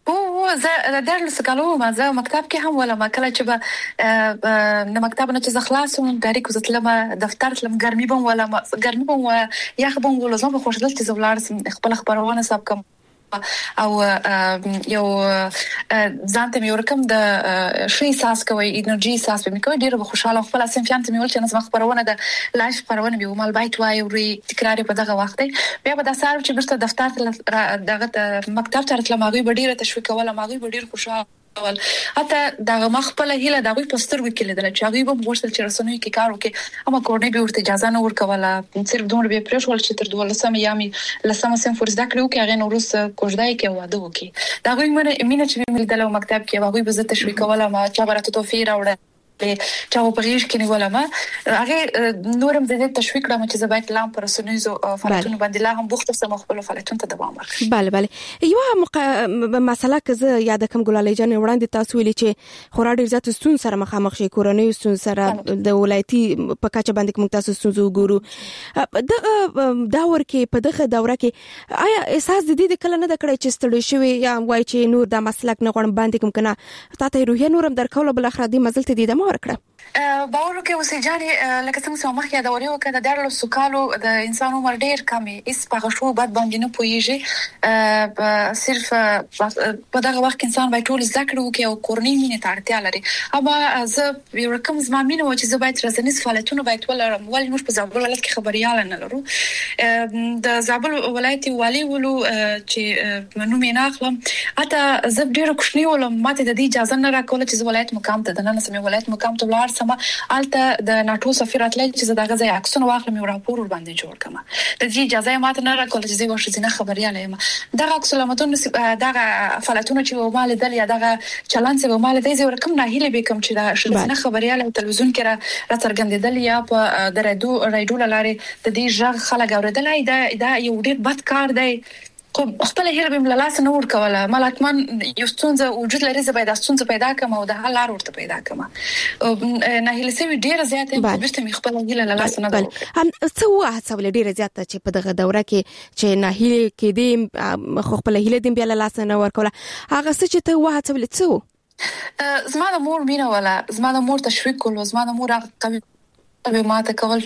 زه درس کالو ما زه مکتب کې هم ولا ما کله چې به د مکتب نه چې خلاصوم ډایرک وزتلم دفتر تلم ګرمي بم ولا ګرمي بم یخ بم ولا زما خوشدل چې زولار خپل خبرونه سب کوم او یو ځانته مې ورکم د شي ساس کوي انرژي ساس به مې کوي ډیره خوشاله خپل اسیم ته مې ول چې نظم خبرونه د لایف خبرونه به مال بایت وای او تکرار په دغه وخت بیا به د سار چې برته دفتر دغه مکتب ته راتلم هغه ډیره تشویق ولا هغه ډیره خوشاله حتی دغه مخبل هیله دغه پستر وکیل دل چې هغه به وښتل چې رسنوي کې کار وکي اما کورنۍ به ورته اجازه نه ورکوله صرف دومره به پرېښول چې تر 12 یامي لسمه سم فرض دکړو کې هغه نورس کوژدای کې واده وکي دغه مینه چې مې دلته مکتب کې هغه به زه تشویق ولا ما چې برته توفیر راوړل چا په غیږ کې نیولم هغه نورم د دې تشویق کړم چې زبایت لام پر سنویزو فعالیتونو باندې لا هم بوخت سم خپل فعالیتونو ته دوام ورکړم. بله یو مسله که زه یاد کوم ګلالۍ جان وړاندې تاسو ویلي چې خورا ډیر زیات ستون سره مخامخ شي کورنۍ ستون سره د ولایتي په کچه باندې کوم تاسو ستونزو ګورو دا ورکه په دغه دوره کې آیا احساس د دې کله نه د کړی چې ستړي شوی یا وای چې نور د مسلک نه غوړم باندې کوم کنه تاسو روحي نورم درکول بل اخر دې مزل ته دې دمه ورکړه باور کې اوسې جاري لکه څنګه چې مخکې دا وریو کړه د ډېر سکالو د انسان عمر ډېر کم ایس په شو بعد باندې نه پويږي صرف په دغه وخت انسان باید ټول ذکر وکي او کورنۍ مینه ته اړتیا لري اما زه یو رقم زمامینه و چې زه باید رسنیز فعالیتونه باید ولرم ولې موږ په زابل ولایت کې خبريال نه لرو د زابل ولایت والی ولو چې منو مینا خپل اته زه ډېر خوشنی ولم ماته د دې اجازه نه راکول چې ولایت مقام ته د نن سمې ولایت مقام ته ولر سم الته د ناتو سفیر اتل چې دغه ځای عکسونه واخلم او راپور ور باندې جوړ کړم د دې اجازه ماته نه راکول چې زه ورشزینه خبرياله یم دغه عکسونه متون دغه فعالیتونه چې مال دل یا دغه چلان چې مال دی زه ورکم نه هیله به کوم چې د شزینه خبرياله تلویزیون کې را څرګندېدل یا په رادیو لارې د دې ژغ خلک اوریدلای دا یو ډیر بد کار دی خپل هیله به ملالاس نه ور کوله ملاتمن یو ستونزه وجود لري زه باید ستونزه پیدا کوم او د حل لار ورته پیدا کوم نه هیله سوي ډیره زیاته برته می خپل هیله لالاس نه درو هم څه واه څول ډیره زیاته چې په دغه دوره کې چې نه هیله کې دې خپل هیله دې بیا لالاس نه ور کوله هغه څه چې ته واه څول څه زما د مور مینه ولا زما د مور تشویق کول زما د مور هغه به ما ته کول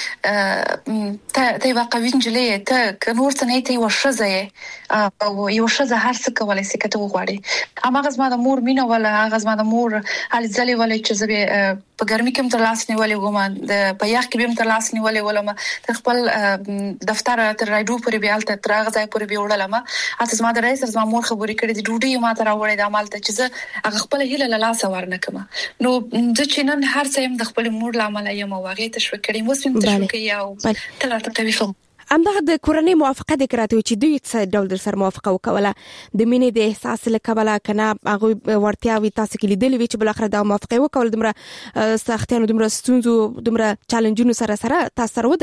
چې ته واقعي انجلې ته کنور څه نه ته وشزه او یو شزه هر څه کولای شي کته وغواړي اما غزما د مور مینه ولا غزما د مور حال ځلې ولې چې زه په ګرمي کې تر لاس نیولې وم د په یخ کې به تر لاس نیولې ولم ته خپل دفتر تر راډیو پورې به الته تر غځای پورې به وړلم اته زما د رئیس زما مور خبرې کړې د ډوډۍ ما ته راوړې د عمل ته چې زه هغه خپل هیله لاس ورنه کما نو د چینن هر څه يم د خپل مور لامل یم واغې تشویق کړي موسم تشویق یا تلاته کوي فهم همدغه د کورنۍ موافقه د کراته چې دوی څه ډول در سره موافقه وکوله د مینې د احساس لکبله کنه هغه ورتیاوي تاسو کې لیدلې چې بل اخر د موافقه وکول دمره سختیانو دمره ستونزو دمره چالنجونو سره تاسو سره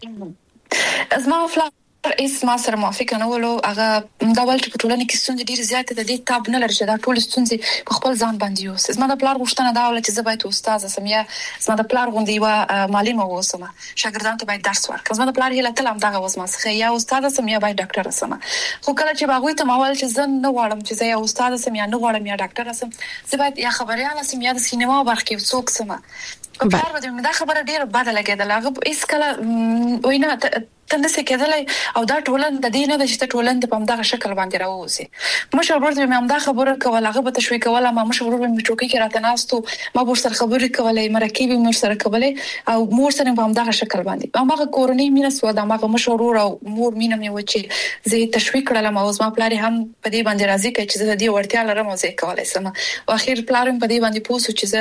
ودرېدل زما فلا ایس ما سره موافقه نه ولو هغه دا ول چې په ټولنه کې ستونزې ډېر زیات د دې تاب نه لري چې دا ټول ستونزې په خپل ځان باندې یو زما د پلار غوښتنه دا ول چې زه باید استاد سم یا زما د پلار غوندي و معلم اوسم شاګردانو ته باید درس ورکړم زما د پلار هیله تل هم دغه وسمه څخه یا استاد سم یا باید ډاکټر سم خو کله چې باغوي ته ماول چې زه نه غواړم چې زه یا استاد سم یا نه غواړم یا ډاکټر سم زه باید یا خبريال سم یا د سینما برخه څوک سم په کار باندې دا خبره ډیره بده لګیدله هغه هیڅ کله وینا تنسه کېدلای او دا ټولن د دې نه د چې ټولن د پمدغه شکل باندې راوځي مشر ورته مې همدا خبره کوله هغه به تشویق کوله ما مشر ورته مې چوکي کې راته ناستو ما ور سره خبرې کولې مرکبي مور سره کولې او مور سره په همدغه شکل باندې هغه کورنۍ مینه سو دا هغه مشر ور او مور مینه مې و چې زه تشویق کړم او زما پلار هم په دې باندې راضي کړ چې زه دې ورتیا لرم او زه کولای سم او اخر پلار په دې باندې پوسو چې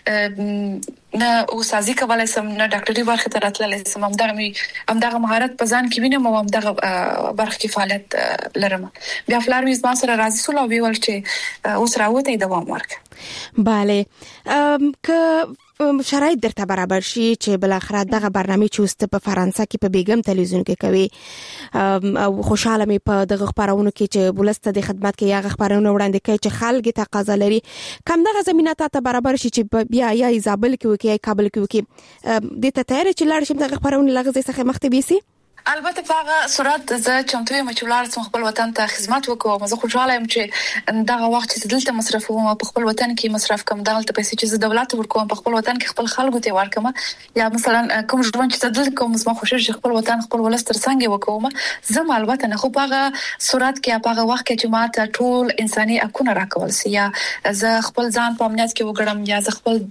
زه نه او سازي کولای سم نه ډاکټري برخه ته راتللی سم همدغه مهارت په ځان کې وینم او همدغه برخه کې فعالیت لرم بیا فلار مې زما سره راضي سول او ویل چې اوس راوته دوام ورک bale که شرایط درته برابر شي چې بل اخر دغه برنامه چوست په فرانسه کې په بیګم تلویزیون کې کوي او خوشاله مې په دغه خبرونو کې چې بولسته د خدمت کې یا خبرونه وړاندې کوي چې خلک تقاضا لري کم دغه زمينه ته برابر شي چې بیا یا زابل کې وکي یا کابل کې وکي د ته تیار چې لاړ شم دغه خبرونه لغزه څخه مختبي سي البته په هغه صورت زه چمتو یم چې ولر سم خپل وطن ته خدمت وکوم زه خوشاله یم چې دغه وخت چې دلته مصرفوم په خپل وطن کې مصرف کوم دلته پیسې چې زه دولت ورکوم په خپل وطن کې خپل خلکو ته ورکوم یا مثلا کوم ژوند چې دلته کوم زما خوشاله چې خپل وطن خپل ولستر څنګه وکوم زه البته نه خو په هغه صورت کې په هغه وخت کې چې ماته ټول انساني حقونه راکول سي یا زه خپل ځان په امنیت کې وګړم یا زه خپل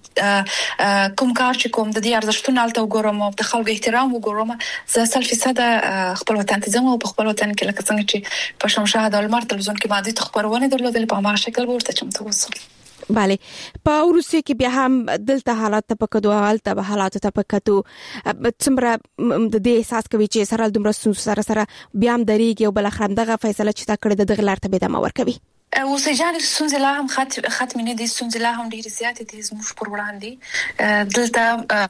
کوم کار چې کوم د دې ارزښتونو الته وګورم او د خلکو احترام وګورم زه 100% خپل وطن ته ځم او په خپل وطن کې لکه څنګه چې په شمشاد او لمر تلویزیون کې باندې تخبرونه درلودل په هغه شکل ورته چمتو وصل bale په روسیه کې بیا هم دلته حالات ته پکدو حالت به حالات ته پکتو څومره د دې احساس کوي چې سره دومره سره بیا هم درېږي او بل اخر دغه فیصله چې تا کړې د غلار ته به د مور کوي اوسېجان ستونزې لا هم ختم نه دي، ستونزې لا هم ډېرې زیاتې دي زموږ پر وړاندې. دلته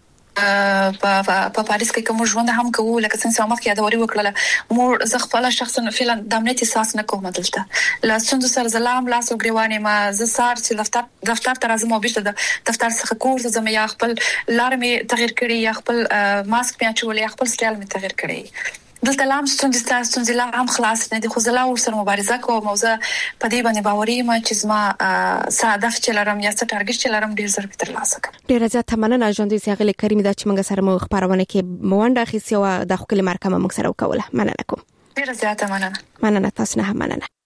په پاریس کې کوم ژوند هم کوو، لکه څنګه چې مخکې یادوري وکړله مور زه خپل شخصا فعلا د امنیت احساس نه کوم. دلته لا ستونزې سره زلام لاس او ګریوانې ما زه سار چې دفتر ته راځم او بیرته د دفتر څخه کور ته ځم، یا خپل لار مې تغیر کړی، یا خپل ماسک مې اچولی، یا خپل سټایل مې تغیر کړی. دلته لام ستونزې لا هم خلاص نه دي، خو زه لا ورسره مبارزه کوم او زه په دې باندې باوري یم چې زما هدف چې لرم یا څه ټارګټ چې لرم ډیر ژر ترلاسه کړم. ډیره زیاته مننه ژوندۍ سیاغلې کریمه دا چې موږ سره مو خبرونه کې مونډه اخیسته او د خپل مرکه موږ سره وکوله. مننه کوم. ډیره زیاته مننه. مننه تاسو نه هم مننه.